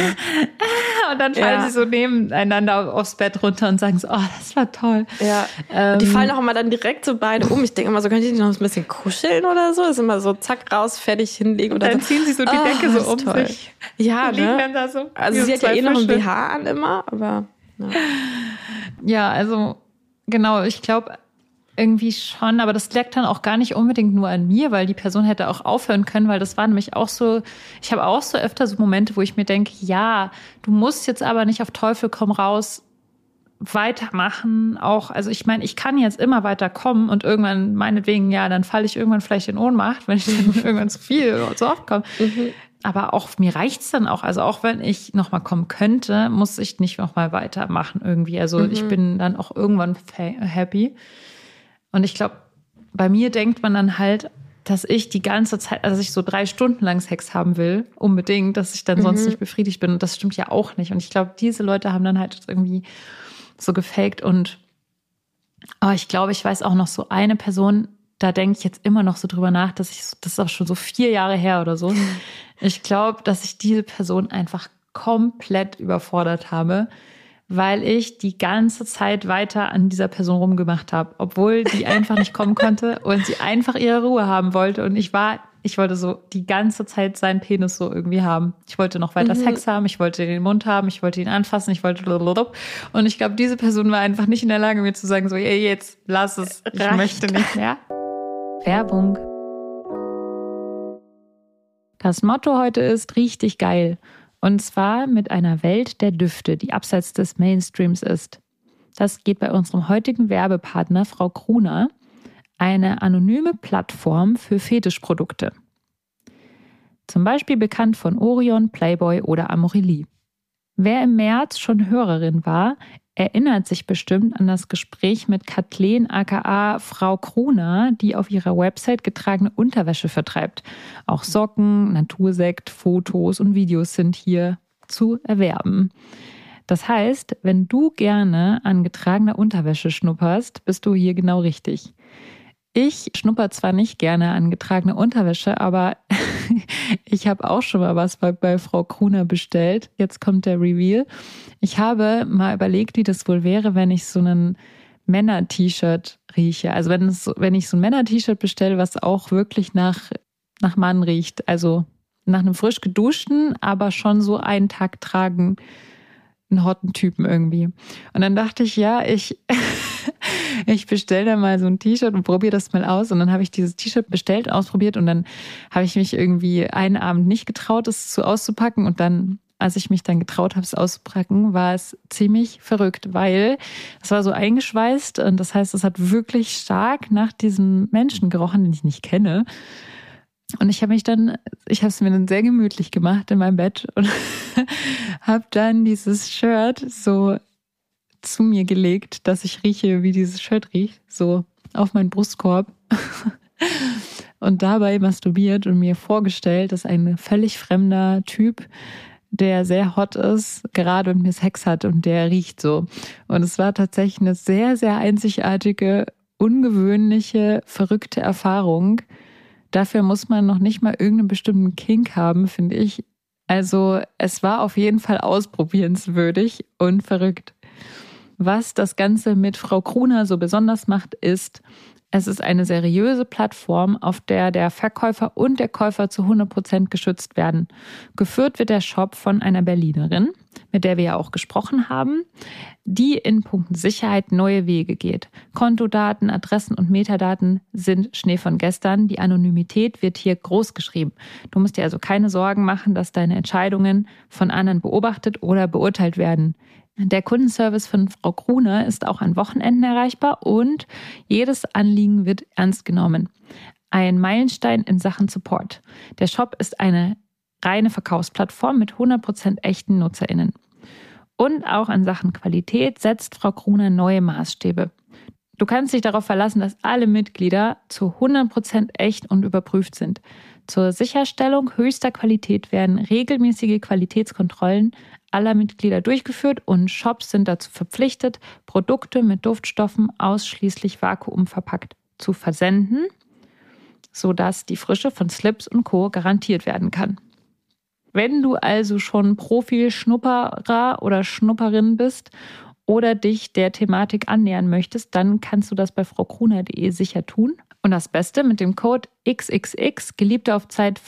Und dann fallen sie so nebeneinander aufs Bett runter und sagen so, oh, das war toll. Ja. Und die fallen auch immer dann direkt so beide um. Ich denke immer so, könnt ihr nicht noch ein bisschen kuscheln oder so? Das ist immer so, zack, raus, fertig, hinlegen. Und dann ziehen sie so die Decke so um sich. Ja, liegen dann da so. Also sie hat ja noch ein BH an immer, aber ja, also genau, ich glaube irgendwie schon, aber das lag dann auch gar nicht unbedingt nur an mir, weil die Person hätte auch aufhören können, weil das war nämlich auch so, ich habe auch so öfter so Momente, wo ich mir denke, ja, du musst jetzt aber nicht auf Teufel komm raus weitermachen, auch, also ich meine, ich kann jetzt immer weiter kommen, und irgendwann, meinetwegen, ja, dann falle ich irgendwann vielleicht in Ohnmacht, wenn ich dann irgendwann zu viel oder zu oft komme. Aber auch mir reicht's dann auch. Also auch wenn ich nochmal kommen könnte, muss ich nicht nochmal weitermachen irgendwie. Also ich bin dann auch irgendwann happy. Und ich glaube, bei mir denkt man dann halt, dass ich die ganze Zeit, also ich so 3 Stunden lang Sex haben will, unbedingt, dass ich dann sonst nicht befriedigt bin. Und das stimmt ja auch nicht. Und ich glaube, diese Leute haben dann halt irgendwie so gefaked. Und ich glaube, ich weiß auch noch so eine Person, da denke ich jetzt immer noch so drüber nach, das ist auch schon so 4 Jahre her oder so. Ich glaube, dass ich diese Person einfach komplett überfordert habe, weil ich die ganze Zeit weiter an dieser Person rumgemacht habe, obwohl die einfach nicht kommen konnte und sie einfach ihre Ruhe haben wollte. Und ich war ich wollte so die ganze Zeit seinen Penis so irgendwie haben. Ich wollte noch weiter Sex haben, ich wollte den Mund haben, ich wollte ihn anfassen, ich wollte blablabla. Und ich glaube, diese Person war einfach nicht in der Lage, mir zu sagen, so, ey, jetzt lass es, ich möchte nicht mehr. Werbung. Das Motto heute ist richtig geil. Und zwar mit einer Welt der Düfte, die abseits des Mainstreams ist. Das geht bei unserem heutigen Werbepartner Frau Gruner, eine anonyme Plattform für Fetischprodukte. Zum Beispiel bekannt von Orion, Playboy oder Amorelie. Wer im März schon Hörerin war, erinnert sich bestimmt an das Gespräch mit Kathleen aka Frau Gruner, die auf ihrer Website getragene Unterwäsche vertreibt. Auch Socken, Natursekt, Fotos und Videos sind hier zu erwerben. Das heißt, wenn du gerne an getragener Unterwäsche schnupperst, bist du hier genau richtig. Ich schnupper zwar nicht gerne an getragener Unterwäsche, aber ich habe auch schon mal was bei Frau Gruner bestellt. Jetzt kommt der Reveal. Ich habe mal überlegt, wie das wohl wäre, wenn ich so einen Männer-T-Shirt rieche. Also wenn ich so ein Männer-T-Shirt bestelle, was auch wirklich nach Mann riecht. Also nach einem frisch geduschten, aber schon so einen Tag tragen, einen hotten Typen irgendwie. Und dann dachte ich, ja, ich bestelle da mal so ein T-Shirt und probiere das mal aus. Und dann habe ich dieses T-Shirt bestellt, ausprobiert und dann habe ich mich irgendwie einen Abend nicht getraut, es auszupacken. Und dann, als ich mich dann getraut habe, es auszupacken, war es ziemlich verrückt, weil es war so eingeschweißt und das heißt, es hat wirklich stark nach diesem Menschen gerochen, den ich nicht kenne. Und ich habe es mir dann sehr gemütlich gemacht in meinem Bett und habe dann dieses Shirt so zu mir gelegt, dass ich rieche, wie dieses Shirt riecht, so auf meinen Brustkorb und dabei masturbiert und mir vorgestellt, dass ein völlig fremder Typ, der sehr hot ist, gerade mit mir Sex hat und der riecht so. Und es war tatsächlich eine sehr, sehr einzigartige, ungewöhnliche, verrückte Erfahrung. Dafür muss man noch nicht mal irgendeinen bestimmten Kink haben, finde ich. Also es war auf jeden Fall ausprobierenswürdig und verrückt. Was das Ganze mit Frau Gruner so besonders macht, ist, es ist eine seriöse Plattform, auf der der Verkäufer und der Käufer zu 100% geschützt werden. Geführt wird der Shop von einer Berlinerin, mit der wir ja auch gesprochen haben, die in puncto Sicherheit neue Wege geht. Kontodaten, Adressen und Metadaten sind Schnee von gestern. Die Anonymität wird hier groß geschrieben. Du musst dir also keine Sorgen machen, dass deine Entscheidungen von anderen beobachtet oder beurteilt werden. Der Kundenservice von Frau Gruner ist auch an Wochenenden erreichbar und jedes Anliegen wird ernst genommen. Ein Meilenstein in Sachen Support. Der Shop ist eine reine Verkaufsplattform mit 100% echten NutzerInnen. Und auch in Sachen Qualität setzt Frau Gruner neue Maßstäbe. Du kannst dich darauf verlassen, dass alle Mitglieder zu 100% echt und überprüft sind. Zur Sicherstellung höchster Qualität werden regelmäßige Qualitätskontrollen aller Mitglieder durchgeführt und Shops sind dazu verpflichtet, Produkte mit Duftstoffen ausschließlich vakuumverpackt zu versenden, sodass die Frische von Slips und Co. garantiert werden kann. Wenn du also schon Profi-Schnupperer oder Schnupperin bist oder dich der Thematik annähern möchtest, dann kannst du das bei fraugruner.de sicher tun. Und das Beste mit dem Code XXX, Geliebte auf Zeit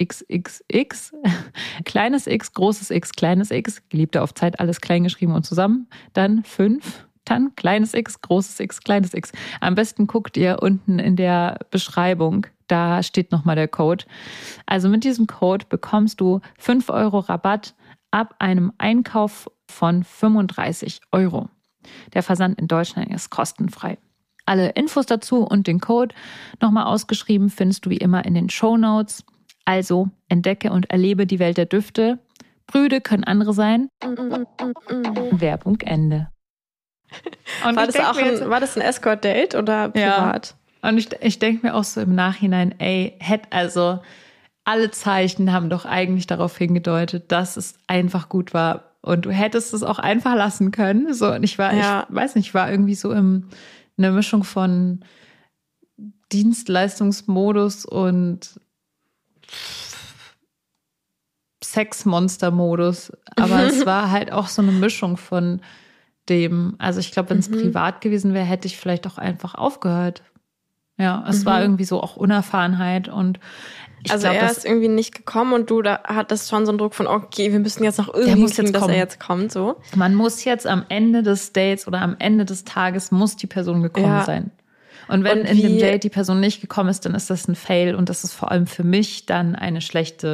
5XXX, kleines x, großes X, kleines x, Geliebte auf Zeit, alles klein geschrieben und zusammen, dann 5, dann kleines x, großes x, kleines x. Am besten guckt ihr unten in der Beschreibung, da steht nochmal der Code. Also mit diesem Code bekommst du 5 € Rabatt ab einem Einkauf von 35 €. Der Versand in Deutschland ist kostenfrei. Alle Infos dazu und den Code nochmal ausgeschrieben findest du wie immer in den Shownotes. Also entdecke und erlebe die Welt der Düfte. Brüde können andere sein. Werbung Ende. Und war das ein Escort-Date oder privat? Ja. Und ich denke mir auch so im Nachhinein, also alle Zeichen haben doch eigentlich darauf hingedeutet, dass es einfach gut war. Und du hättest es auch einfach lassen können. So, und ich weiß nicht, ich war irgendwie so eine Mischung von Dienstleistungsmodus und Sexmonster-Modus. Aber es war halt auch so eine Mischung von dem. Also ich glaube, wenn es privat gewesen wäre, hätte ich vielleicht auch einfach aufgehört. Ja, es war irgendwie so auch Unerfahrenheit und also er ist irgendwie nicht gekommen und du da hattest schon so einen Druck von, okay, wir müssen jetzt noch irgendwie kriegen, dass er jetzt kommt. So. Man muss jetzt am Ende des Dates oder am Ende des Tages muss die Person gekommen sein. Und wenn in dem Date die Person nicht gekommen ist, dann ist das ein Fail und das ist vor allem für mich dann eine schlecht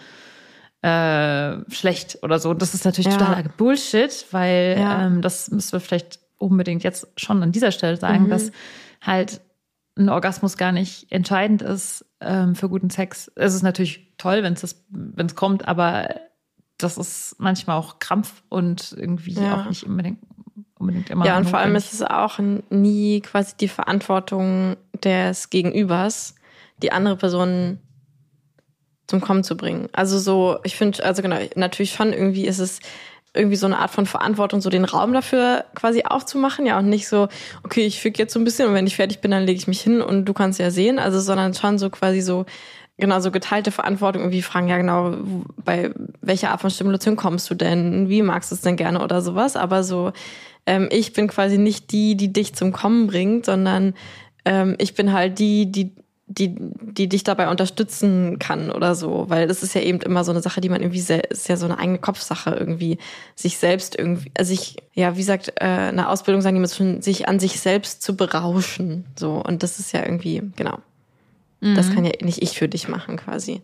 oder so. Das ist natürlich totaler Bullshit, weil das müssen wir vielleicht unbedingt jetzt schon an dieser Stelle sagen, dass halt ein Orgasmus gar nicht entscheidend ist für guten Sex. Es ist natürlich toll, wenn es kommt, aber das ist manchmal auch Krampf und irgendwie auch nicht unbedingt immer. Ja, und vor allem ist es auch nie quasi die Verantwortung des Gegenübers, die andere Person zum Kommen zu bringen. Also so, ich finde, also genau, natürlich schon irgendwie ist es irgendwie so eine Art von Verantwortung, so den Raum dafür quasi aufzumachen, ja, und nicht so, okay, ich fick jetzt so ein bisschen und wenn ich fertig bin, dann lege ich mich hin und du kannst ja sehen, also sondern schon so quasi so, genau, so geteilte Verantwortung, irgendwie fragen, ja genau, bei welcher Art von Stimulation kommst du denn, wie magst du es denn gerne oder sowas, aber so, ich bin quasi nicht die dich zum Kommen bringt, sondern ich bin halt die dich dabei unterstützen kann oder so, weil das ist ja eben immer so eine Sache, die man irgendwie ist ja so eine eigene Kopfsache irgendwie, sich selbst irgendwie, also wie sagt eine Ausbildung, sagen die immer schon, sich an sich selbst zu berauschen, so, und das ist ja irgendwie, genau, das kann ja nicht ich für dich machen quasi.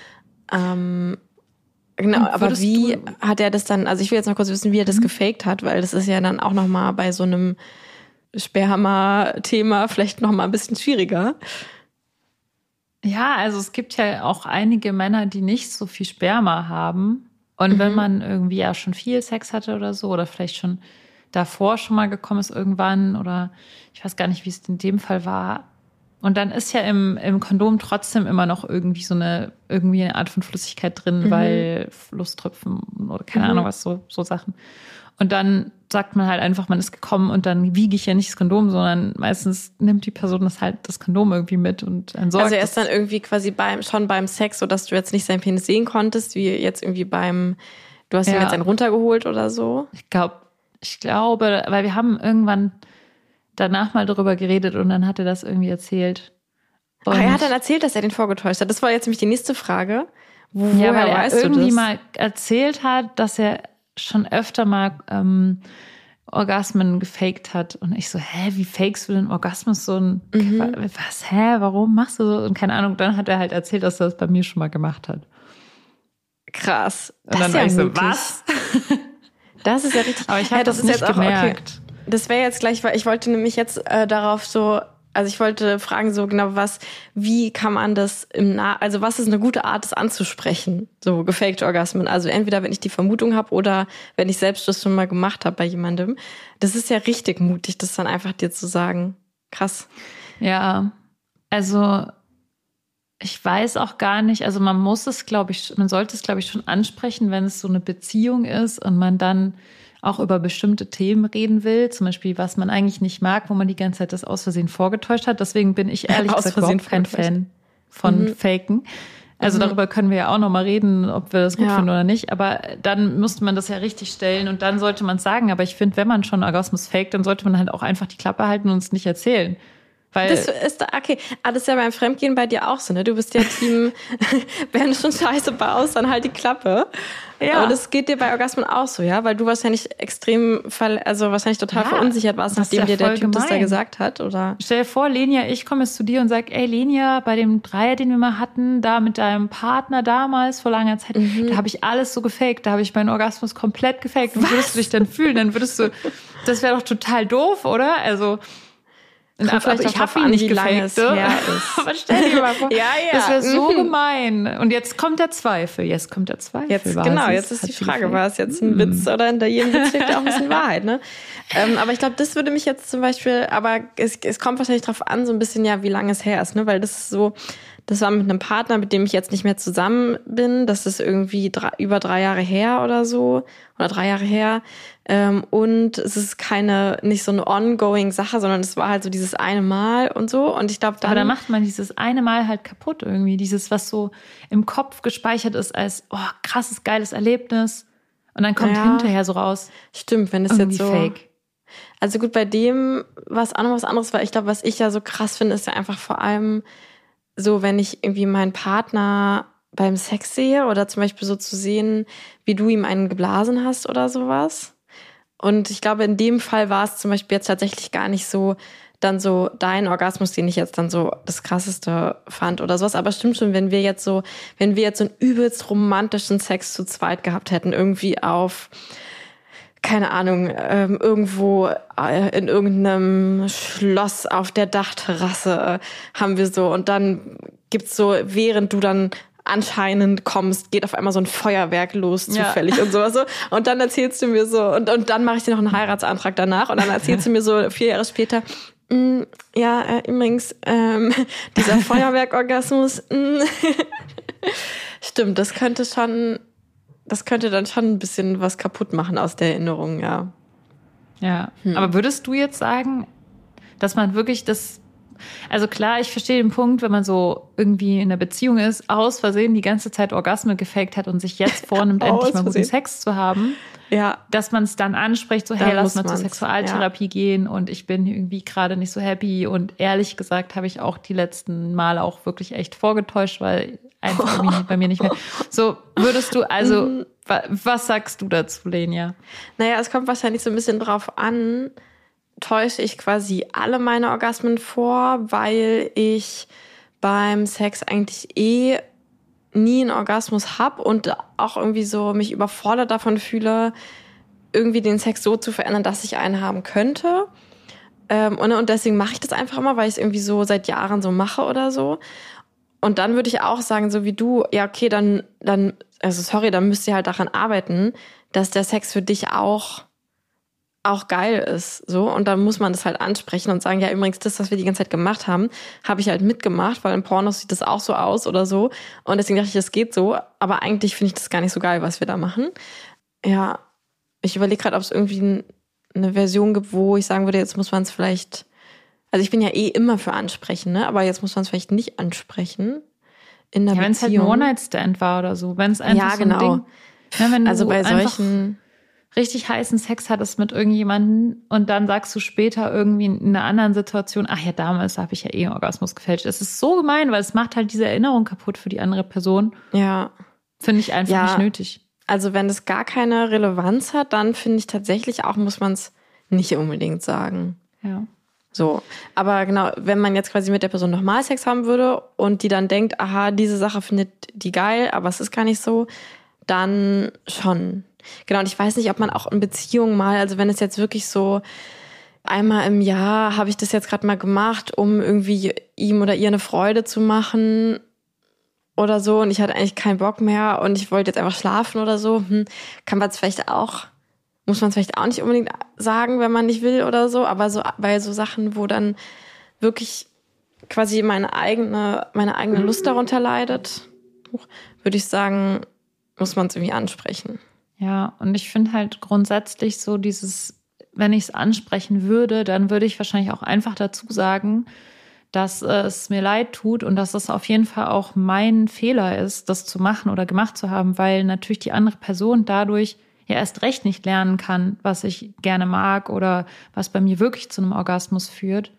Genau, aber wie hat er das dann, also ich will jetzt noch kurz wissen, wie er das gefaked hat, weil das ist ja dann auch nochmal bei so einem Sperma-Thema vielleicht nochmal ein bisschen schwieriger. Ja, also es gibt ja auch einige Männer, die nicht so viel Sperma haben. Und wenn man irgendwie ja schon viel Sex hatte oder so, oder vielleicht schon davor schon mal gekommen ist irgendwann, oder ich weiß gar nicht, wie es in dem Fall war. Und dann ist ja im Kondom trotzdem immer noch irgendwie irgendwie eine Art von Flüssigkeit drin, weil Lusttropfen oder keine Ahnung was, so Sachen. Und dann sagt man halt einfach, man ist gekommen und dann wiege ich ja nicht das Kondom, sondern meistens nimmt die Person das Kondom irgendwie mit und entsorgt. Also er ist dann irgendwie quasi schon beim Sex, sodass du jetzt nicht seinen Penis sehen konntest, wie jetzt irgendwie du hast ihm jetzt einen runtergeholt oder so? Ich glaube, weil wir haben irgendwann danach mal darüber geredet und dann hat er das irgendwie erzählt. Und er hat dann erzählt, dass er den vorgetäuscht hat. Das war jetzt nämlich die nächste Frage. Woher weil er irgendwie mal erzählt hat, dass er schon öfter mal Orgasmen gefaked hat. Und ich so, wie fakest du denn Orgasmus? So ein was, warum machst du so? Und keine Ahnung, dann hat er halt erzählt, dass er das bei mir schon mal gemacht hat. Krass. Und dann war ich so, was? Das ist ja richtig. Aber ich habe das nicht gemerkt. Okay. Das wäre jetzt gleich, weil ich wollte nämlich jetzt darauf so, also ich wollte fragen so genau wie kann man das also was ist eine gute Art, das anzusprechen, so gefakte Orgasmen. Also entweder, wenn ich die Vermutung habe oder wenn ich selbst das schon mal gemacht habe bei jemandem. Das ist ja richtig mutig, das dann einfach dir zu sagen. Krass. Ja, also ich weiß auch gar nicht, also man sollte es, glaube ich, schon ansprechen, wenn es so eine Beziehung ist und man dann auch über bestimmte Themen reden will, zum Beispiel, was man eigentlich nicht mag, wo man die ganze Zeit das aus Versehen vorgetäuscht hat. Deswegen bin ich ehrlich gesagt überhaupt kein Fan von Faken. Also darüber können wir ja auch noch mal reden, ob wir das gut finden oder nicht. Aber dann müsste man das ja richtig stellen und dann sollte man es sagen. Aber ich finde, wenn man schon Orgasmus faked, dann sollte man halt auch einfach die Klappe halten und es nicht erzählen. Weil das ist okay. Aber das ist ja beim Fremdgehen bei dir auch so, ne? Du bist ja Team, wenn du schon Scheiße baust, dann halt die Klappe. Ja. Aber das geht dir bei Orgasmen auch so, ja? Weil du wahrscheinlich wahrscheinlich total verunsichert warst, nachdem dir der Typ das da gesagt hat, oder? Stell dir vor, Lenia, ich komme jetzt zu dir und sag, ey Lenia, bei dem Dreier, den wir mal hatten, da mit deinem Partner damals vor langer Zeit, da habe ich alles so gefaked, da habe ich meinen Orgasmus komplett gefaked. Wie würdest du dich denn fühlen? Dann würdest du, das wäre doch total doof, oder? Also, aber ich habe ihn nicht gefaked. Aber stell dir mal vor, das wäre so gemein. Und jetzt kommt der Zweifel. Jetzt ist die Frage, war es jetzt ein Witz oder hinter jedem Witz steckt auch ein bisschen Wahrheit, ne? Aber ich glaube, das würde mich jetzt zum Beispiel, aber es kommt wahrscheinlich drauf an, so ein bisschen, wie lange es her ist, ne? Weil das ist so, das war mit einem Partner, mit dem ich jetzt nicht mehr zusammen bin. Das ist irgendwie über 3 Jahre her oder so. Oder 3 Jahre her. Und es ist nicht so eine ongoing Sache, sondern es war halt so dieses eine Mal und so. Und ich glaube, aber da macht man dieses eine Mal halt kaputt irgendwie. Dieses, was so im Kopf gespeichert ist als, krasses, geiles Erlebnis. Und dann kommt hinterher so raus. Stimmt, wenn es jetzt so fake. Also gut, bei dem was auch noch was anderes war. Ich glaube, was ich ja so krass finde, ist ja einfach vor allem so, wenn ich irgendwie meinen Partner beim Sex sehe oder zum Beispiel so zu sehen, wie du ihm einen geblasen hast oder sowas. Und ich glaube, in dem Fall war es zum Beispiel jetzt tatsächlich gar nicht so dann so dein Orgasmus, den ich jetzt dann so das Krasseste fand oder sowas. Aber stimmt schon, wenn wir jetzt so einen übelst romantischen Sex zu zweit gehabt hätten, irgendwie auf, keine Ahnung, irgendwo in irgendeinem Schloss auf der Dachterrasse haben wir so. Und dann gibt's so, während du dann anscheinend kommst, geht auf einmal so ein Feuerwerk los, zufällig und sowas so. Und dann erzählst du mir so, und dann mache ich dir noch einen Heiratsantrag danach und dann erzählst du mir so 4 Jahre später, übrigens, dieser Feuerwerkorgasmus, stimmt, das könnte dann schon ein bisschen was kaputt machen aus der Erinnerung, ja. Ja, aber würdest du jetzt sagen, dass man wirklich also klar, ich verstehe den Punkt, wenn man so irgendwie in einer Beziehung ist, aus Versehen die ganze Zeit Orgasmen gefaked hat und sich jetzt vornimmt, endlich mal guten Sex zu haben, dass man es dann anspricht, so hey, lass mal zur Sexualtherapie gehen und ich bin irgendwie gerade nicht so happy und ehrlich gesagt habe ich auch die letzten Male auch wirklich echt vorgetäuscht, weil einfach irgendwie bei mir nicht mehr. So, würdest du, also, was sagst du dazu, Lenia? Naja, es kommt wahrscheinlich so ein bisschen drauf an, täusche ich quasi alle meine Orgasmen vor, weil ich beim Sex eigentlich nie einen Orgasmus habe und auch irgendwie so mich überfordert davon fühle, irgendwie den Sex so zu verändern, dass ich einen haben könnte. Und deswegen mache ich das einfach immer, weil ich es irgendwie so seit Jahren so mache oder so. Und dann würde ich auch sagen, so wie du, ja okay, dann müsst ihr halt daran arbeiten, dass der Sex für dich auch geil ist, so. Und dann muss man das halt ansprechen und sagen, ja, übrigens, das, was wir die ganze Zeit gemacht haben, habe ich halt mitgemacht, weil in Pornos sieht das auch so aus oder so. Und deswegen dachte ich, das geht so. Aber eigentlich finde ich das gar nicht so geil, was wir da machen. Ja, ich überlege gerade, ob es irgendwie eine Version gibt, wo ich sagen würde, jetzt muss man es vielleicht, also ich bin ja immer für ansprechen, ne? Aber jetzt muss man es vielleicht nicht ansprechen in der Beziehung. Wenn es halt ein One-Night-Stand war oder so. Wenn es einfach so ein Ding, wenn also bei solchen richtig heißen Sex hattest mit irgendjemanden und dann sagst du später irgendwie in einer anderen Situation, ach ja, damals habe ich ja einen Orgasmus gefälscht. Es ist so gemein, weil es macht halt diese Erinnerung kaputt für die andere Person. Ja. Finde ich einfach nicht nötig. Also wenn es gar keine Relevanz hat, dann finde ich tatsächlich auch, muss man es nicht unbedingt sagen. Ja. So, aber genau, wenn man jetzt quasi mit der Person nochmal Sex haben würde und die dann denkt, aha, diese Sache findet die geil, aber es ist gar nicht so, dann schon. Genau, und ich weiß nicht, ob man auch in Beziehungen mal, also wenn es jetzt wirklich so einmal im Jahr habe ich das jetzt gerade mal gemacht, um irgendwie ihm oder ihr eine Freude zu machen oder so und ich hatte eigentlich keinen Bock mehr und ich wollte jetzt einfach schlafen oder so, kann man es vielleicht auch, muss man es vielleicht auch nicht unbedingt sagen, wenn man nicht will oder so, aber so bei so Sachen, wo dann wirklich quasi meine eigene Lust darunter leidet, würde ich sagen, muss man es irgendwie ansprechen. Ja, und ich finde halt grundsätzlich so dieses, wenn ich es ansprechen würde, dann würde ich wahrscheinlich auch einfach dazu sagen, dass es mir leid tut und dass es auf jeden Fall auch mein Fehler ist, das zu machen oder gemacht zu haben, weil natürlich die andere Person dadurch ja erst recht nicht lernen kann, was ich gerne mag oder was bei mir wirklich zu einem Orgasmus führt.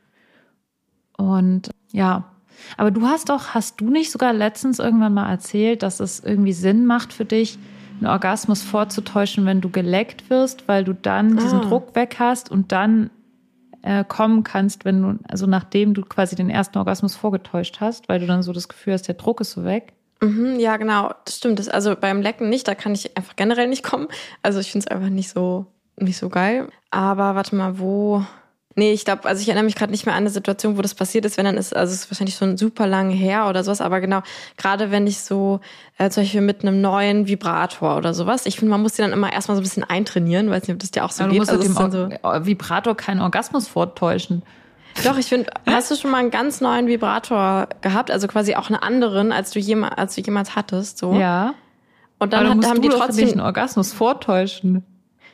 Und ja, aber hast du nicht sogar letztens irgendwann mal erzählt, dass es irgendwie Sinn macht für dich, einen Orgasmus vorzutäuschen, wenn du geleckt wirst, weil du dann diesen Druck weg hast und dann kommen kannst, also nachdem du quasi den ersten Orgasmus vorgetäuscht hast, weil du dann so das Gefühl hast, der Druck ist so weg. Ja, genau, das stimmt. Also beim Lecken nicht, da kann ich einfach generell nicht kommen. Also ich finde es einfach nicht so geil. Aber warte mal, wo? Nee, ich glaube, also ich erinnere mich gerade nicht mehr an eine Situation, wo das passiert ist, wenn dann ist, also es ist wahrscheinlich schon super lange her oder sowas, aber genau, gerade wenn ich so, zum Beispiel mit einem neuen Vibrator oder sowas, ich finde, man muss die dann immer erstmal so ein bisschen eintrainieren, weiß nicht, ob das dir auch so geht. Du musst also dem Vibrator keinen Orgasmus vortäuschen. Doch, ich finde, hast du schon mal einen ganz neuen Vibrator gehabt, also quasi auch einen anderen, als du jemals hattest, so? Ja. Und dann haben die trotzdem einen Orgasmus vortäuschen.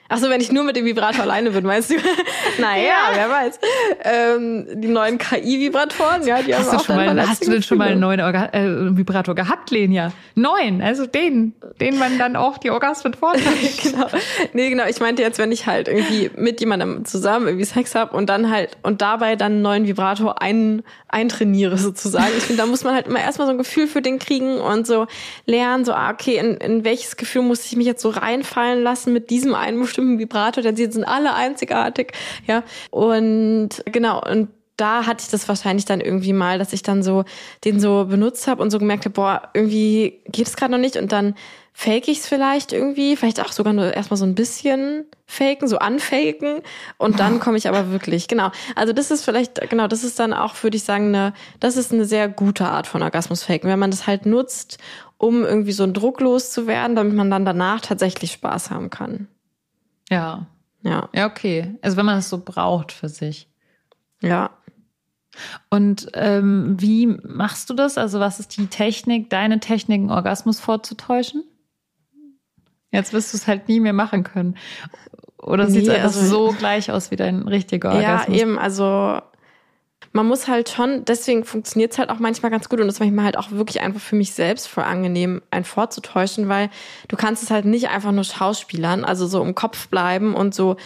Achso, wenn ich nur mit dem Vibrator alleine bin, meinst du? Naja, wer weiß. Die neuen KI-Vibratoren, ja, die hast haben du auch hast du denn schon mal einen neuen Vibrator gehabt, Lenia? 9, also den man dann auch die Orgasmen vortäuscht. Genau. Nee, genau. Ich meinte jetzt, wenn ich halt irgendwie mit jemandem zusammen irgendwie Sex habe und dann halt und dabei dann einen neuen Vibrator eintrainiere sozusagen. Ich finde, da muss man halt immer erstmal so ein Gefühl für den kriegen und so lernen, so, okay, in welches Gefühl muss ich mich jetzt so reinfallen lassen mit diesem einen bestimmten Vibrator, denn sie sind alle einzigartig, ja. Und genau, und da hatte ich das wahrscheinlich dann irgendwie mal, dass ich dann so den so benutzt habe und so gemerkt habe, boah, irgendwie geht es gerade noch nicht und dann fake ich es vielleicht auch sogar nur erstmal so ein bisschen faken, so anfaken und dann komme ich aber wirklich, genau. Also das ist vielleicht, genau, das ist dann auch, würde ich sagen, das ist eine sehr gute Art von Orgasmus-Faken, wenn man das halt nutzt, um irgendwie so einen Druck loszuwerden, damit man dann danach tatsächlich Spaß haben kann. Ja. Ja. Ja, okay. Also wenn man es so braucht für sich. Ja. Und wie machst du das? Also was ist die Technik, deine Technik, einen Orgasmus vorzutäuschen? Jetzt wirst du es halt nie mehr machen können. Oder sieht es einfach so gleich aus wie dein richtiger Orgasmus? Ja, eben. Also man muss halt schon, deswegen funktioniert es halt auch manchmal ganz gut und das ist manchmal halt auch wirklich einfach für mich selbst voll angenehm, einen vorzutäuschen, weil du kannst es halt nicht einfach nur schauspielern, also so im Kopf bleiben und so,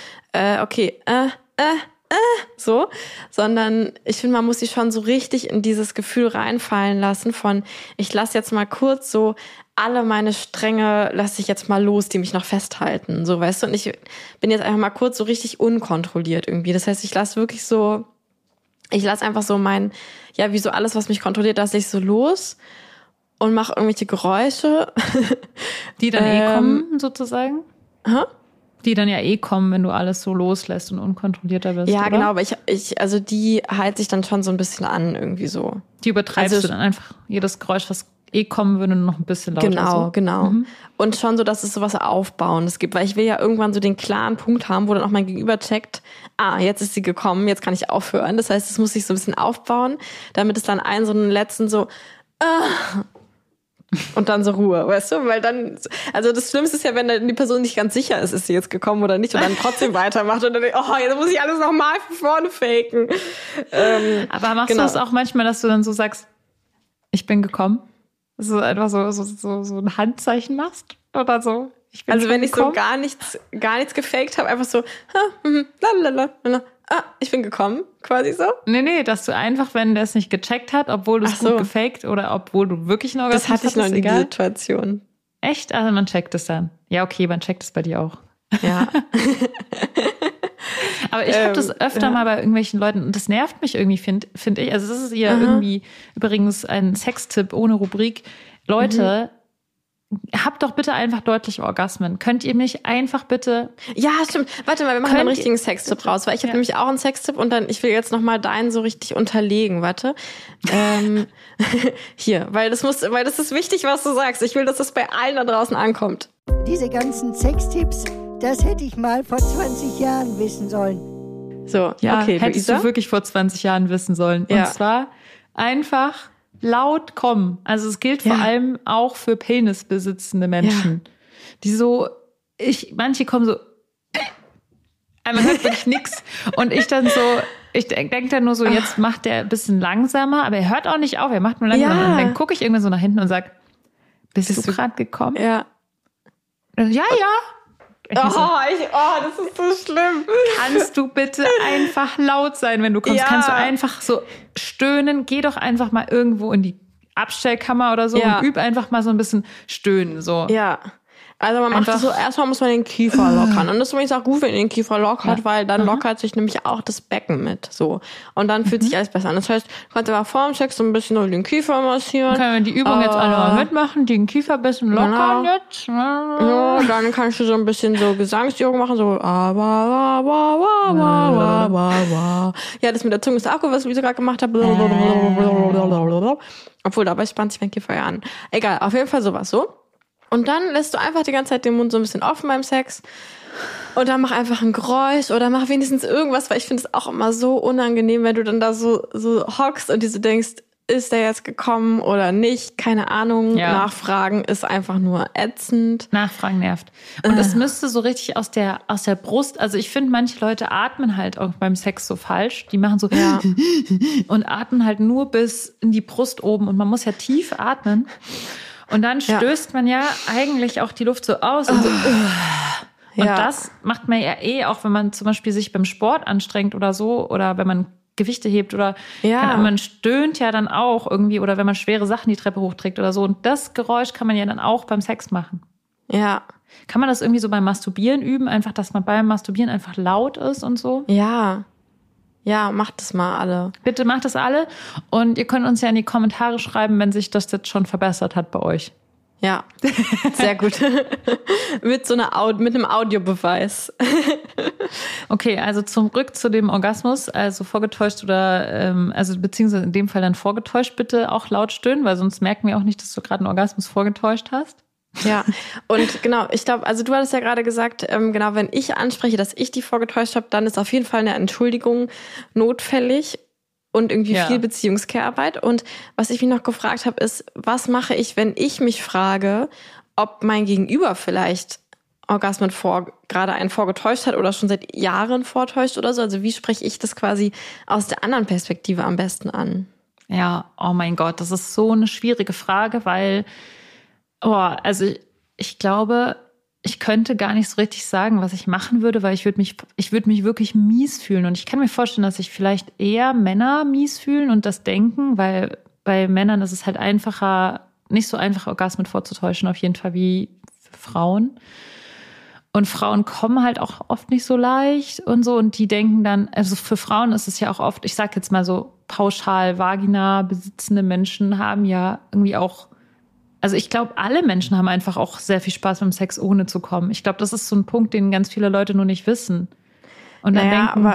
so, sondern ich finde, man muss sich schon so richtig in dieses Gefühl reinfallen lassen von, ich lasse jetzt mal kurz so alle meine Stränge lasse ich jetzt mal los, die mich noch festhalten, so, weißt du, und ich bin jetzt einfach mal kurz so richtig unkontrolliert irgendwie, das heißt, ich lasse einfach so wie so alles, was mich kontrolliert, lasse ich so los und mache irgendwelche Geräusche. Die dann kommen, sozusagen? Hä? Die dann ja kommen, wenn du alles so loslässt und unkontrollierter bist, ja, oder? genau, aber also die hält sich dann schon so ein bisschen an, irgendwie so. Die übertreibst du dann einfach jedes Geräusch, was kommen würde, noch ein bisschen lauter. Genau. Mhm. Und schon so, dass es sowas Aufbauendes gibt, weil ich will ja irgendwann so den klaren Punkt haben, wo dann auch mein Gegenüber checkt, jetzt ist sie gekommen, jetzt kann ich aufhören. Das heißt, es muss sich so ein bisschen aufbauen, damit es dann so einen letzten so, und dann so Ruhe, weißt du? Weil dann, also das Schlimmste ist ja, wenn dann die Person nicht ganz sicher ist sie jetzt gekommen oder nicht und dann trotzdem weitermacht und dann denkt, jetzt muss ich alles nochmal von vorne faken. Aber machst du es auch manchmal, dass du dann so sagst, ich bin gekommen? Dass du einfach so ein Handzeichen machst oder so? Also wenn ich so gar nichts gefaked habe, einfach so, ich bin gekommen, quasi so. Nee, dass du einfach, wenn der es nicht gecheckt hat, obwohl du es gut gefaked oder obwohl du wirklich einen Orgasmus hattest, das hatte ich noch nie, die Situation. Echt? Also man checkt es dann. Ja, okay, man checkt es bei dir auch. Ja. Aber ich habe das öfter mal bei irgendwelchen Leuten und das nervt mich irgendwie, finde ich. Also das ist ja irgendwie übrigens ein Sextipp ohne Rubrik. Leute, habt doch bitte einfach deutliche Orgasmen. Könnt ihr mich einfach bitte... Ja, stimmt. Warte mal, wir machen einen richtigen Sextipp raus, weil ich habe nämlich auch einen Sextipp und dann, ich will jetzt nochmal deinen so richtig unterlegen. Warte. Hier, weil das ist wichtig, was du sagst. Ich will, dass das bei allen da draußen ankommt. Diese ganzen Sextipps, das hätte ich mal vor 20 Jahren wissen sollen. So, ja, okay, hättest Luisa? du wirklich vor 20 Jahren wissen sollen. Ja. Und zwar einfach laut kommen. Also es gilt vor allem auch für penisbesitzende Menschen, die so, manche kommen so, man hört wirklich nichts. Und ich dann so, ich denke dann nur so, jetzt macht der ein bisschen langsamer, aber er hört auch nicht auf, er macht nur langsamer. Ja. Und dann gucke ich irgendwann so nach hinten und sag, bist du gerade gekommen? Ja. Ja. Das ist so schlimm. Kannst du bitte einfach laut sein, wenn du kommst? Ja. Kannst du einfach so stöhnen? Geh doch einfach mal irgendwo in die Abstellkammer oder so und üb einfach mal so ein bisschen stöhnen. So. Ja. Also man macht das so, erstmal muss man den Kiefer lockern. Und das ist übrigens auch gut, wenn ihr den Kiefer lockert, weil dann lockert sich nämlich auch das Becken mit. So. Und dann fühlt sich alles besser an. Das heißt, du kannst aber vor dem Sex so ein bisschen nur den Kiefer massieren. Können wir die Übung jetzt alle mal mitmachen, den Kiefer ein bisschen lockern jetzt. Ja, dann kannst du so ein bisschen so Gesangsübung machen, so ja, das mit der Zunge ist auch gut, was ich so gerade gemacht habe. Obwohl, dabei spannt sich mein Kiefer ja an. Egal, auf jeden Fall sowas so. Und dann lässt du einfach die ganze Zeit den Mund so ein bisschen offen beim Sex. Und dann mach einfach ein Geräusch oder mach wenigstens irgendwas, weil ich finde es auch immer so unangenehm, wenn du dann da so hockst und dir so denkst, ist der jetzt gekommen oder nicht? Keine Ahnung. Ja. Nachfragen ist einfach nur ätzend. Nachfragen nervt. Und es müsste so richtig aus der Brust, also ich finde, manche Leute atmen halt auch beim Sex so falsch. Die machen so und atmen halt nur bis in die Brust oben. Und man muss ja tief atmen. Und dann stößt man ja eigentlich auch die Luft so aus und so. Und das macht man ja auch, wenn man zum Beispiel sich beim Sport anstrengt oder so, oder wenn man Gewichte hebt oder man stöhnt ja dann auch irgendwie, oder wenn man schwere Sachen die Treppe hochträgt oder so. Und das Geräusch kann man ja dann auch beim Sex machen. Ja. Kann man das irgendwie so beim Masturbieren üben? Einfach, dass man beim Masturbieren einfach laut ist und so? Ja. Ja, macht das mal alle. Bitte macht das alle. Und ihr könnt uns ja in die Kommentare schreiben, wenn sich das jetzt schon verbessert hat bei euch. Ja, sehr gut. mit einem Audiobeweis. Okay, also zurück zu dem Orgasmus, also vorgetäuscht oder, beziehungsweise in dem Fall dann vorgetäuscht, bitte auch laut stöhnen, weil sonst merken wir auch nicht, dass du gerade einen Orgasmus vorgetäuscht hast. Ja, und genau, ich glaube, also du hattest ja gerade gesagt, genau, wenn ich anspreche, dass ich die vorgetäuscht habe, dann ist auf jeden Fall eine Entschuldigung notfällig und irgendwie viel Beziehungskehrarbeit. Und was ich mich noch gefragt habe, ist, was mache ich, wenn ich mich frage, ob mein Gegenüber vielleicht Orgasmen gerade einen vorgetäuscht hat oder schon seit Jahren vortäuscht oder so? Also wie spreche ich das quasi aus der anderen Perspektive am besten an? Ja, oh mein Gott, das ist so eine schwierige Frage, weil also ich glaube, ich könnte gar nicht so richtig sagen, was ich machen würde, weil ich würde mich wirklich mies fühlen. Und ich kann mir vorstellen, dass sich vielleicht eher Männer mies fühlen und das denken, weil bei Männern ist es halt nicht so einfach, Orgasmen vorzutäuschen, auf jeden Fall wie für Frauen. Und Frauen kommen halt auch oft nicht so leicht und so. Und die denken dann, also für Frauen ist es ja auch oft, ich sag jetzt mal so pauschal, Vagina besitzende Menschen haben ja irgendwie auch, also ich glaube, alle Menschen haben einfach auch sehr viel Spaß beim Sex, ohne zu kommen. Ich glaube, das ist so ein Punkt, den ganz viele Leute nur nicht wissen. Und dann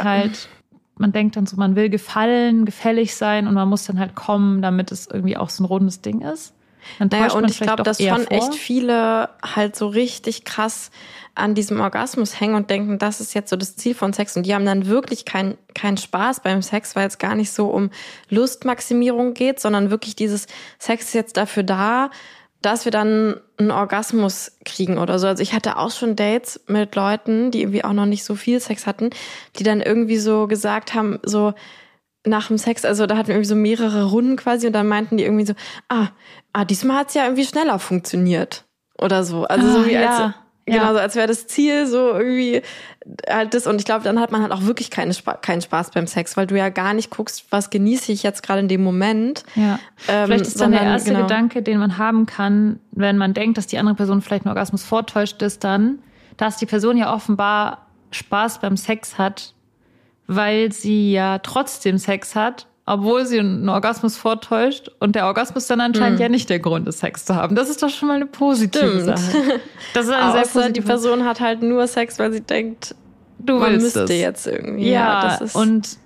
man denkt dann so, man will gefällig sein und man muss dann halt kommen, damit es irgendwie auch so ein rundes Ding ist. Dann und ich glaube, dass schon echt viele halt so richtig krass an diesem Orgasmus hängen und denken, das ist jetzt so das Ziel von Sex. Und die haben dann wirklich keinen Spaß beim Sex, weil es gar nicht so um Lustmaximierung geht, sondern wirklich dieses Sex ist jetzt dafür da, dass wir dann einen Orgasmus kriegen oder so. Also ich hatte auch schon Dates mit Leuten, die irgendwie auch noch nicht so viel Sex hatten, die dann irgendwie so gesagt haben, so nach dem Sex, also da hatten wir irgendwie so mehrere Runden quasi und dann meinten die irgendwie so, diesmal hat's ja irgendwie schneller funktioniert oder so. Also so wie genau, so als wäre das Ziel so irgendwie halt das. Und ich glaube, dann hat man halt auch wirklich keinen Spaß beim Sex, weil du ja gar nicht guckst, was genieße ich jetzt gerade in dem Moment. Ja. Vielleicht ist dann der erste Gedanke, den man haben kann, wenn man denkt, dass die andere Person vielleicht einen Orgasmus vortäuscht, ist dann, dass die Person ja offenbar Spaß beim Sex hat, weil sie ja trotzdem Sex hat, obwohl sie einen Orgasmus vortäuscht und der Orgasmus dann anscheinend ja nicht der Grund ist, Sex zu haben. Das ist doch schon mal eine positive Sache. Das ist eine sehr positive. Die Person hat halt nur Sex, weil sie denkt, man müsste jetzt irgendwie. Ja, das ist und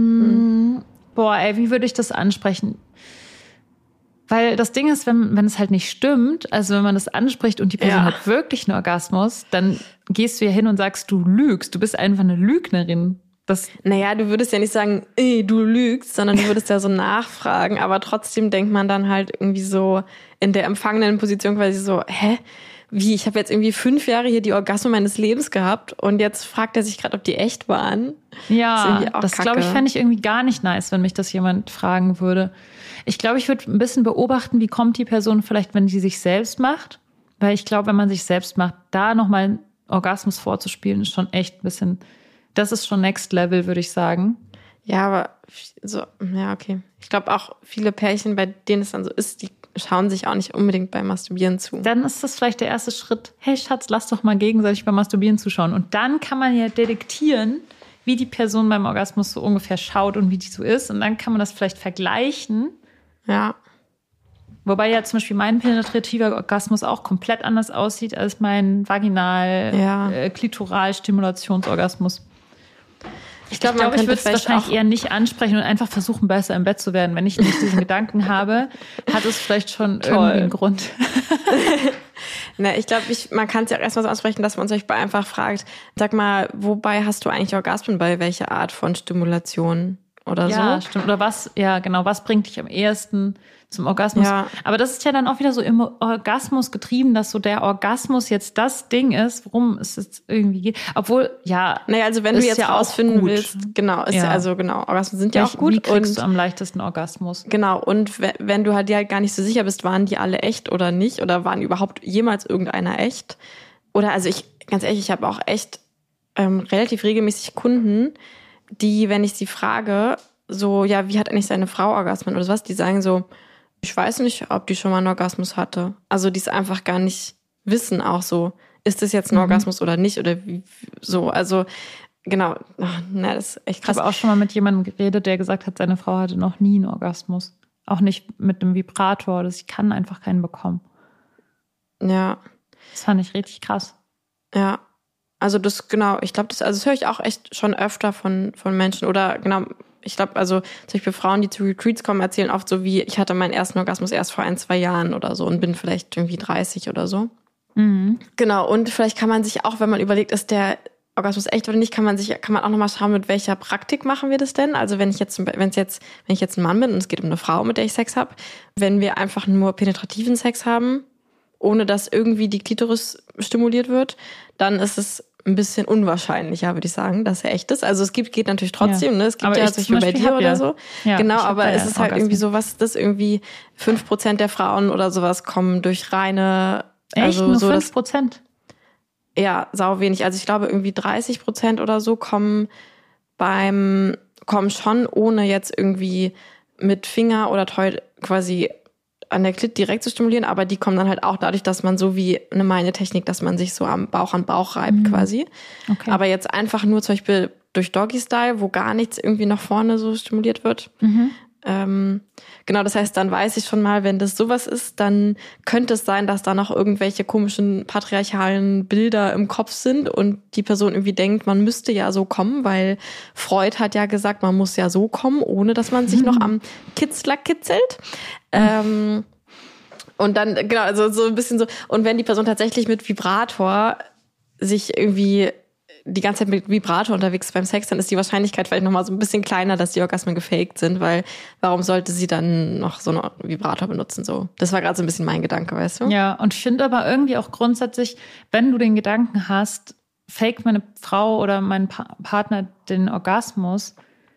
wie würde ich das ansprechen? Weil das Ding ist, wenn es halt nicht stimmt, also wenn man das anspricht und die Person hat wirklich einen Orgasmus, dann gehst du ja hin und sagst, du lügst. Du bist einfach eine Lügnerin. Du würdest ja nicht sagen, du lügst, sondern du würdest ja so nachfragen, aber trotzdem denkt man dann halt irgendwie so in der empfangenen Position quasi so, wie, ich habe jetzt irgendwie 5 Jahre hier die Orgasmen meines Lebens gehabt und jetzt fragt er sich gerade, ob die echt waren. Ja, das glaube ich, fände ich irgendwie gar nicht nice, wenn mich das jemand fragen würde. Ich glaube, ich würde ein bisschen beobachten, wie kommt die Person vielleicht, wenn sie sich selbst macht, weil ich glaube, wenn man sich selbst macht, da nochmal einen Orgasmus vorzuspielen, ist schon echt ein bisschen... Das ist schon Next Level, würde ich sagen. Ja, aber okay. Ich glaube auch viele Pärchen, bei denen es dann so ist, die schauen sich auch nicht unbedingt beim Masturbieren zu. Dann ist das vielleicht der erste Schritt. Hey Schatz, lass doch mal gegenseitig beim Masturbieren zuschauen. Und dann kann man ja detektieren, wie die Person beim Orgasmus so ungefähr schaut und wie die so ist. Und dann kann man das vielleicht vergleichen. Ja. Wobei ja zum Beispiel mein penetrativer Orgasmus auch komplett anders aussieht als mein Vaginal-Klitoral-Stimulationsorgasmus. Ich glaube, ich würde es wahrscheinlich eher nicht ansprechen und einfach versuchen, besser im Bett zu werden. Wenn ich nicht diesen Gedanken habe, hat es vielleicht schon irgendwie einen Grund. Ich glaube, man kann es ja auch erstmal so ansprechen, dass man sich einfach fragt, sag mal, wobei hast du eigentlich Orgasmen bei welcher Art von Stimulation? oder so. Ja, stimmt. Oder was bringt dich am ehesten zum Orgasmus? Ja. Aber das ist ja dann auch wieder so im Orgasmus getrieben, dass so der Orgasmus jetzt das Ding ist, worum es jetzt irgendwie geht. Obwohl, Naja, also wenn du jetzt rausfinden willst, genau, Orgasmen sind ja auch gut. Wie kriegst du am leichtesten Orgasmus? Genau, und wenn du halt dir halt gar nicht so sicher bist, waren die alle echt oder nicht? Oder waren überhaupt jemals irgendeiner echt? Oder also ganz ehrlich, ich habe auch echt relativ regelmäßig Kunden, die, wenn ich sie frage, so, ja, wie hat eigentlich seine Frau Orgasmen oder was, die sagen so, ich weiß nicht, ob die schon mal einen Orgasmus hatte. Also die es einfach gar nicht wissen, auch so, ist das jetzt ein Orgasmus oder nicht oder wie, so, also genau, das ist echt krass. Ich habe auch schon mal mit jemandem geredet, der gesagt hat, seine Frau hatte noch nie einen Orgasmus. Auch nicht mit einem Vibrator, ich kann einfach keinen bekommen. Ja. Das fand ich richtig krass. Ja. Also ich glaube, das höre ich auch echt schon öfter von Menschen oder genau, ich glaube, also zum Beispiel Frauen, die zu Retreats kommen, erzählen oft so wie, ich hatte meinen ersten Orgasmus erst vor 1-2 Jahren oder so und bin vielleicht irgendwie 30 oder so. Mhm. Genau, und vielleicht kann man sich auch, wenn man überlegt, ist der Orgasmus echt oder nicht, kann man auch nochmal schauen, mit welcher Praktik machen wir das denn? Also wenn ich jetzt ein Mann bin und es geht um eine Frau, mit der ich Sex habe, wenn wir einfach nur penetrativen Sex haben, ohne dass irgendwie die Klitoris stimuliert wird, dann ist es ein bisschen unwahrscheinlicher, würde ich sagen, dass er echt ist. Also es geht natürlich trotzdem, ne? Es gibt ja zum Beispiel bei dir oder so. Ja, genau, aber es ist halt irgendwie so, was das irgendwie 5% der Frauen oder sowas kommen durch reine... Echt? Also nur so 5%? Ja, sau wenig. Also ich glaube irgendwie 30% oder so kommen schon, ohne jetzt irgendwie mit Finger oder Toy quasi an der Klit direkt zu stimulieren, aber die kommen dann halt auch dadurch, dass man so wie eine Technik, dass man sich so am Bauch an Bauch reibt quasi. Okay. Aber jetzt einfach nur zum Beispiel durch Doggy-Style, wo gar nichts irgendwie nach vorne so stimuliert wird. Genau, das heißt, dann weiß ich schon mal, wenn das sowas ist, dann könnte es sein, dass da noch irgendwelche komischen patriarchalen Bilder im Kopf sind und die Person irgendwie denkt, man müsste ja so kommen, weil Freud hat ja gesagt, man muss ja so kommen, ohne dass man sich noch am Kitzler kitzelt. Und dann, genau, also so ein bisschen so. Und wenn die Person tatsächlich mit Vibrator sich irgendwie die ganze Zeit mit Vibrator unterwegs ist beim Sex, dann ist die Wahrscheinlichkeit vielleicht nochmal so ein bisschen kleiner, dass die Orgasmen gefaked sind, weil warum sollte sie dann noch so einen Vibrator benutzen? So, das war gerade so ein bisschen mein Gedanke, weißt du? Ja, und ich finde aber irgendwie auch grundsätzlich, wenn du den Gedanken hast, fake meine Frau oder mein Partner den Orgasmus,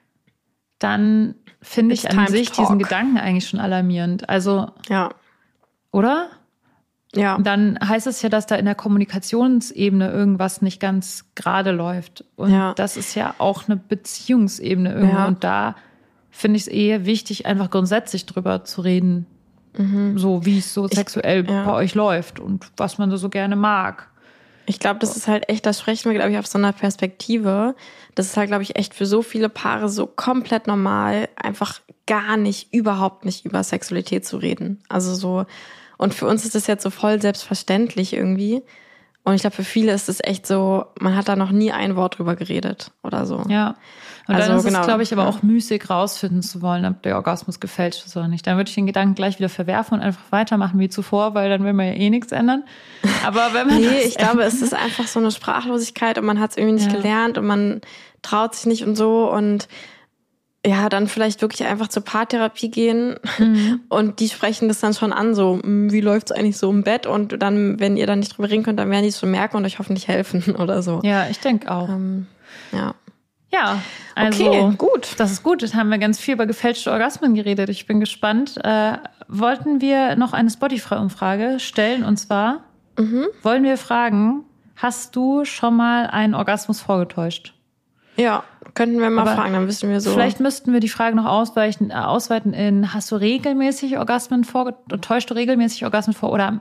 dann finde ich an sich diesen Gedanken eigentlich schon alarmierend. Also, ja. Oder? Ja. Dann heißt es ja, dass da in der Kommunikationsebene irgendwas nicht ganz gerade läuft. Und das ist ja auch eine Beziehungsebene irgendwo. Ja. Und da finde ich es eher wichtig, einfach grundsätzlich drüber zu reden. So wie es so sexuell bei euch läuft und was man so gerne mag. Ich glaube, das ist halt echt, das sprechen wir, glaube ich, auf so einer Perspektive. Das ist halt, glaube ich, echt für so viele Paare so komplett normal, einfach überhaupt nicht über Sexualität zu reden. Also so, und für uns ist das jetzt so voll selbstverständlich irgendwie. Und ich glaube, für viele ist es echt so, man hat da noch nie ein Wort drüber geredet oder so. Ja. Und dann ist es, glaube ich, aber auch müßig rausfinden zu wollen, ob der Orgasmus gefälscht ist oder nicht. Dann würde ich den Gedanken gleich wieder verwerfen und einfach weitermachen wie zuvor, weil dann will man ja eh nichts ändern. Aber wenn man ich glaube, es ist einfach so eine Sprachlosigkeit und man hat es irgendwie nicht gelernt und man traut sich nicht und so und ja, dann vielleicht wirklich einfach zur Paartherapie gehen und die sprechen das dann schon an, so, wie läuft's eigentlich so im Bett und dann, wenn ihr dann nicht drüber reden könnt, dann werden die es schon merken und euch hoffentlich helfen oder so. Ja, ich denke auch. Ja, also okay, gut. Das ist gut. Jetzt haben wir ganz viel über gefälschte Orgasmen geredet. Ich bin gespannt. Wollten wir noch eine Spotify-Umfrage stellen? Und zwar wollen wir fragen, hast du schon mal einen Orgasmus vorgetäuscht? Ja, könnten wir mal fragen, dann wissen wir so. Vielleicht müssten wir die Frage noch ausweiten in, hast du regelmäßig Orgasmen täuschst du regelmäßig Orgasmen vor oder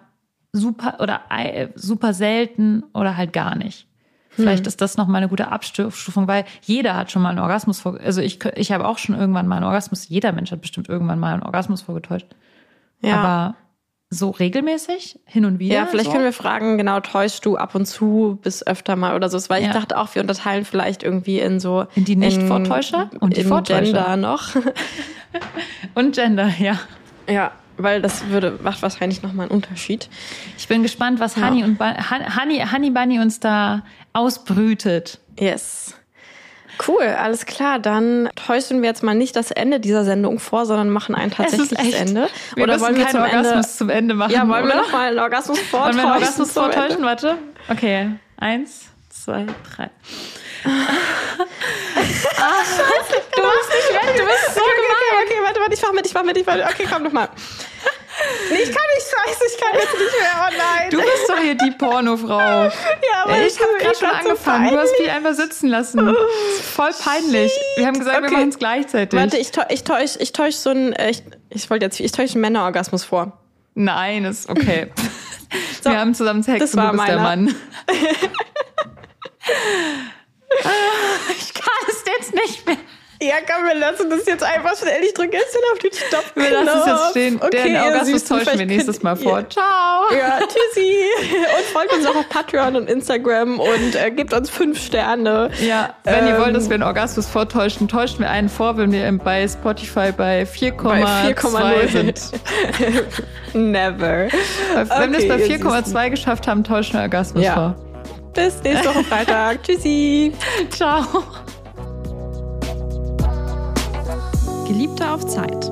super selten oder halt gar nicht? Vielleicht ist das nochmal eine gute Abstufung, weil jeder hat schon mal einen Orgasmus also ich habe auch schon irgendwann mal einen Orgasmus. Jeder Mensch hat bestimmt irgendwann mal einen Orgasmus vorgetäuscht. Ja. Aber so regelmäßig, hin und wieder? Ja, vielleicht können wir fragen, genau, täuschst du ab und zu bis öfter mal oder so. Weil ich dachte auch, wir unterteilen vielleicht irgendwie in so... In die Nicht-Vortäuscher und die Vortäuscher. Gender noch. Und Gender, ja. Ja. Weil das macht wahrscheinlich nochmal einen Unterschied. Ich bin gespannt, was Honey Bunny uns da ausbrütet. Yes. Cool, alles klar. Dann täuschen wir jetzt mal nicht das Ende dieser Sendung vor, sondern machen ein tatsächliches Ende. Oder wollen wir keinen Orgasmus zum Ende machen? Ja, wollen wir nochmal einen Orgasmus vortäuschen? Wollen wir einen Orgasmus vortäuschen? Warte. Okay. 1, 2, 3. Scheiße, du machst nicht fertig, du bist so gemein. Okay, warte, ich mach mit. Okay, komm nochmal. Nee, ich kann nicht, scheiße, ich kann jetzt nicht mehr, oh nein. Du bist doch hier die Pornofrau. Ja, aber ich habe gerade schon angefangen, du hast mich einfach sitzen lassen. Das ist voll peinlich. Wir haben gesagt, wir machen es gleichzeitig. Warte, ich täusche so einen, ich täusche einen Männerorgasmus vor. Nein, ist okay. So, wir haben zusammen Sex das war und du bist der Mann. Ich kann es jetzt nicht mehr. Ja, komm, wir lassen das jetzt einfach schnell. Ich drücke jetzt auf den Stopp-Knopf. Wir lassen es jetzt stehen. Okay, den Orgasmus täuschen wir nächstes Mal vor. Ciao. Ja, tschüssi. Und folgt uns auch auf Patreon und Instagram und gebt uns 5 Sterne. Ja, wenn ihr wollt, dass wir einen Orgasmus vortäuschen, täuschen wir einen vor, wenn wir bei Spotify bei 4,2 sind. Never. Wenn wir es bei 4,2 geschafft haben, täuschen wir Orgasmus vor. Bis nächste Woche Freitag. Tschüssi. Ciao. Geliebte auf Zeit.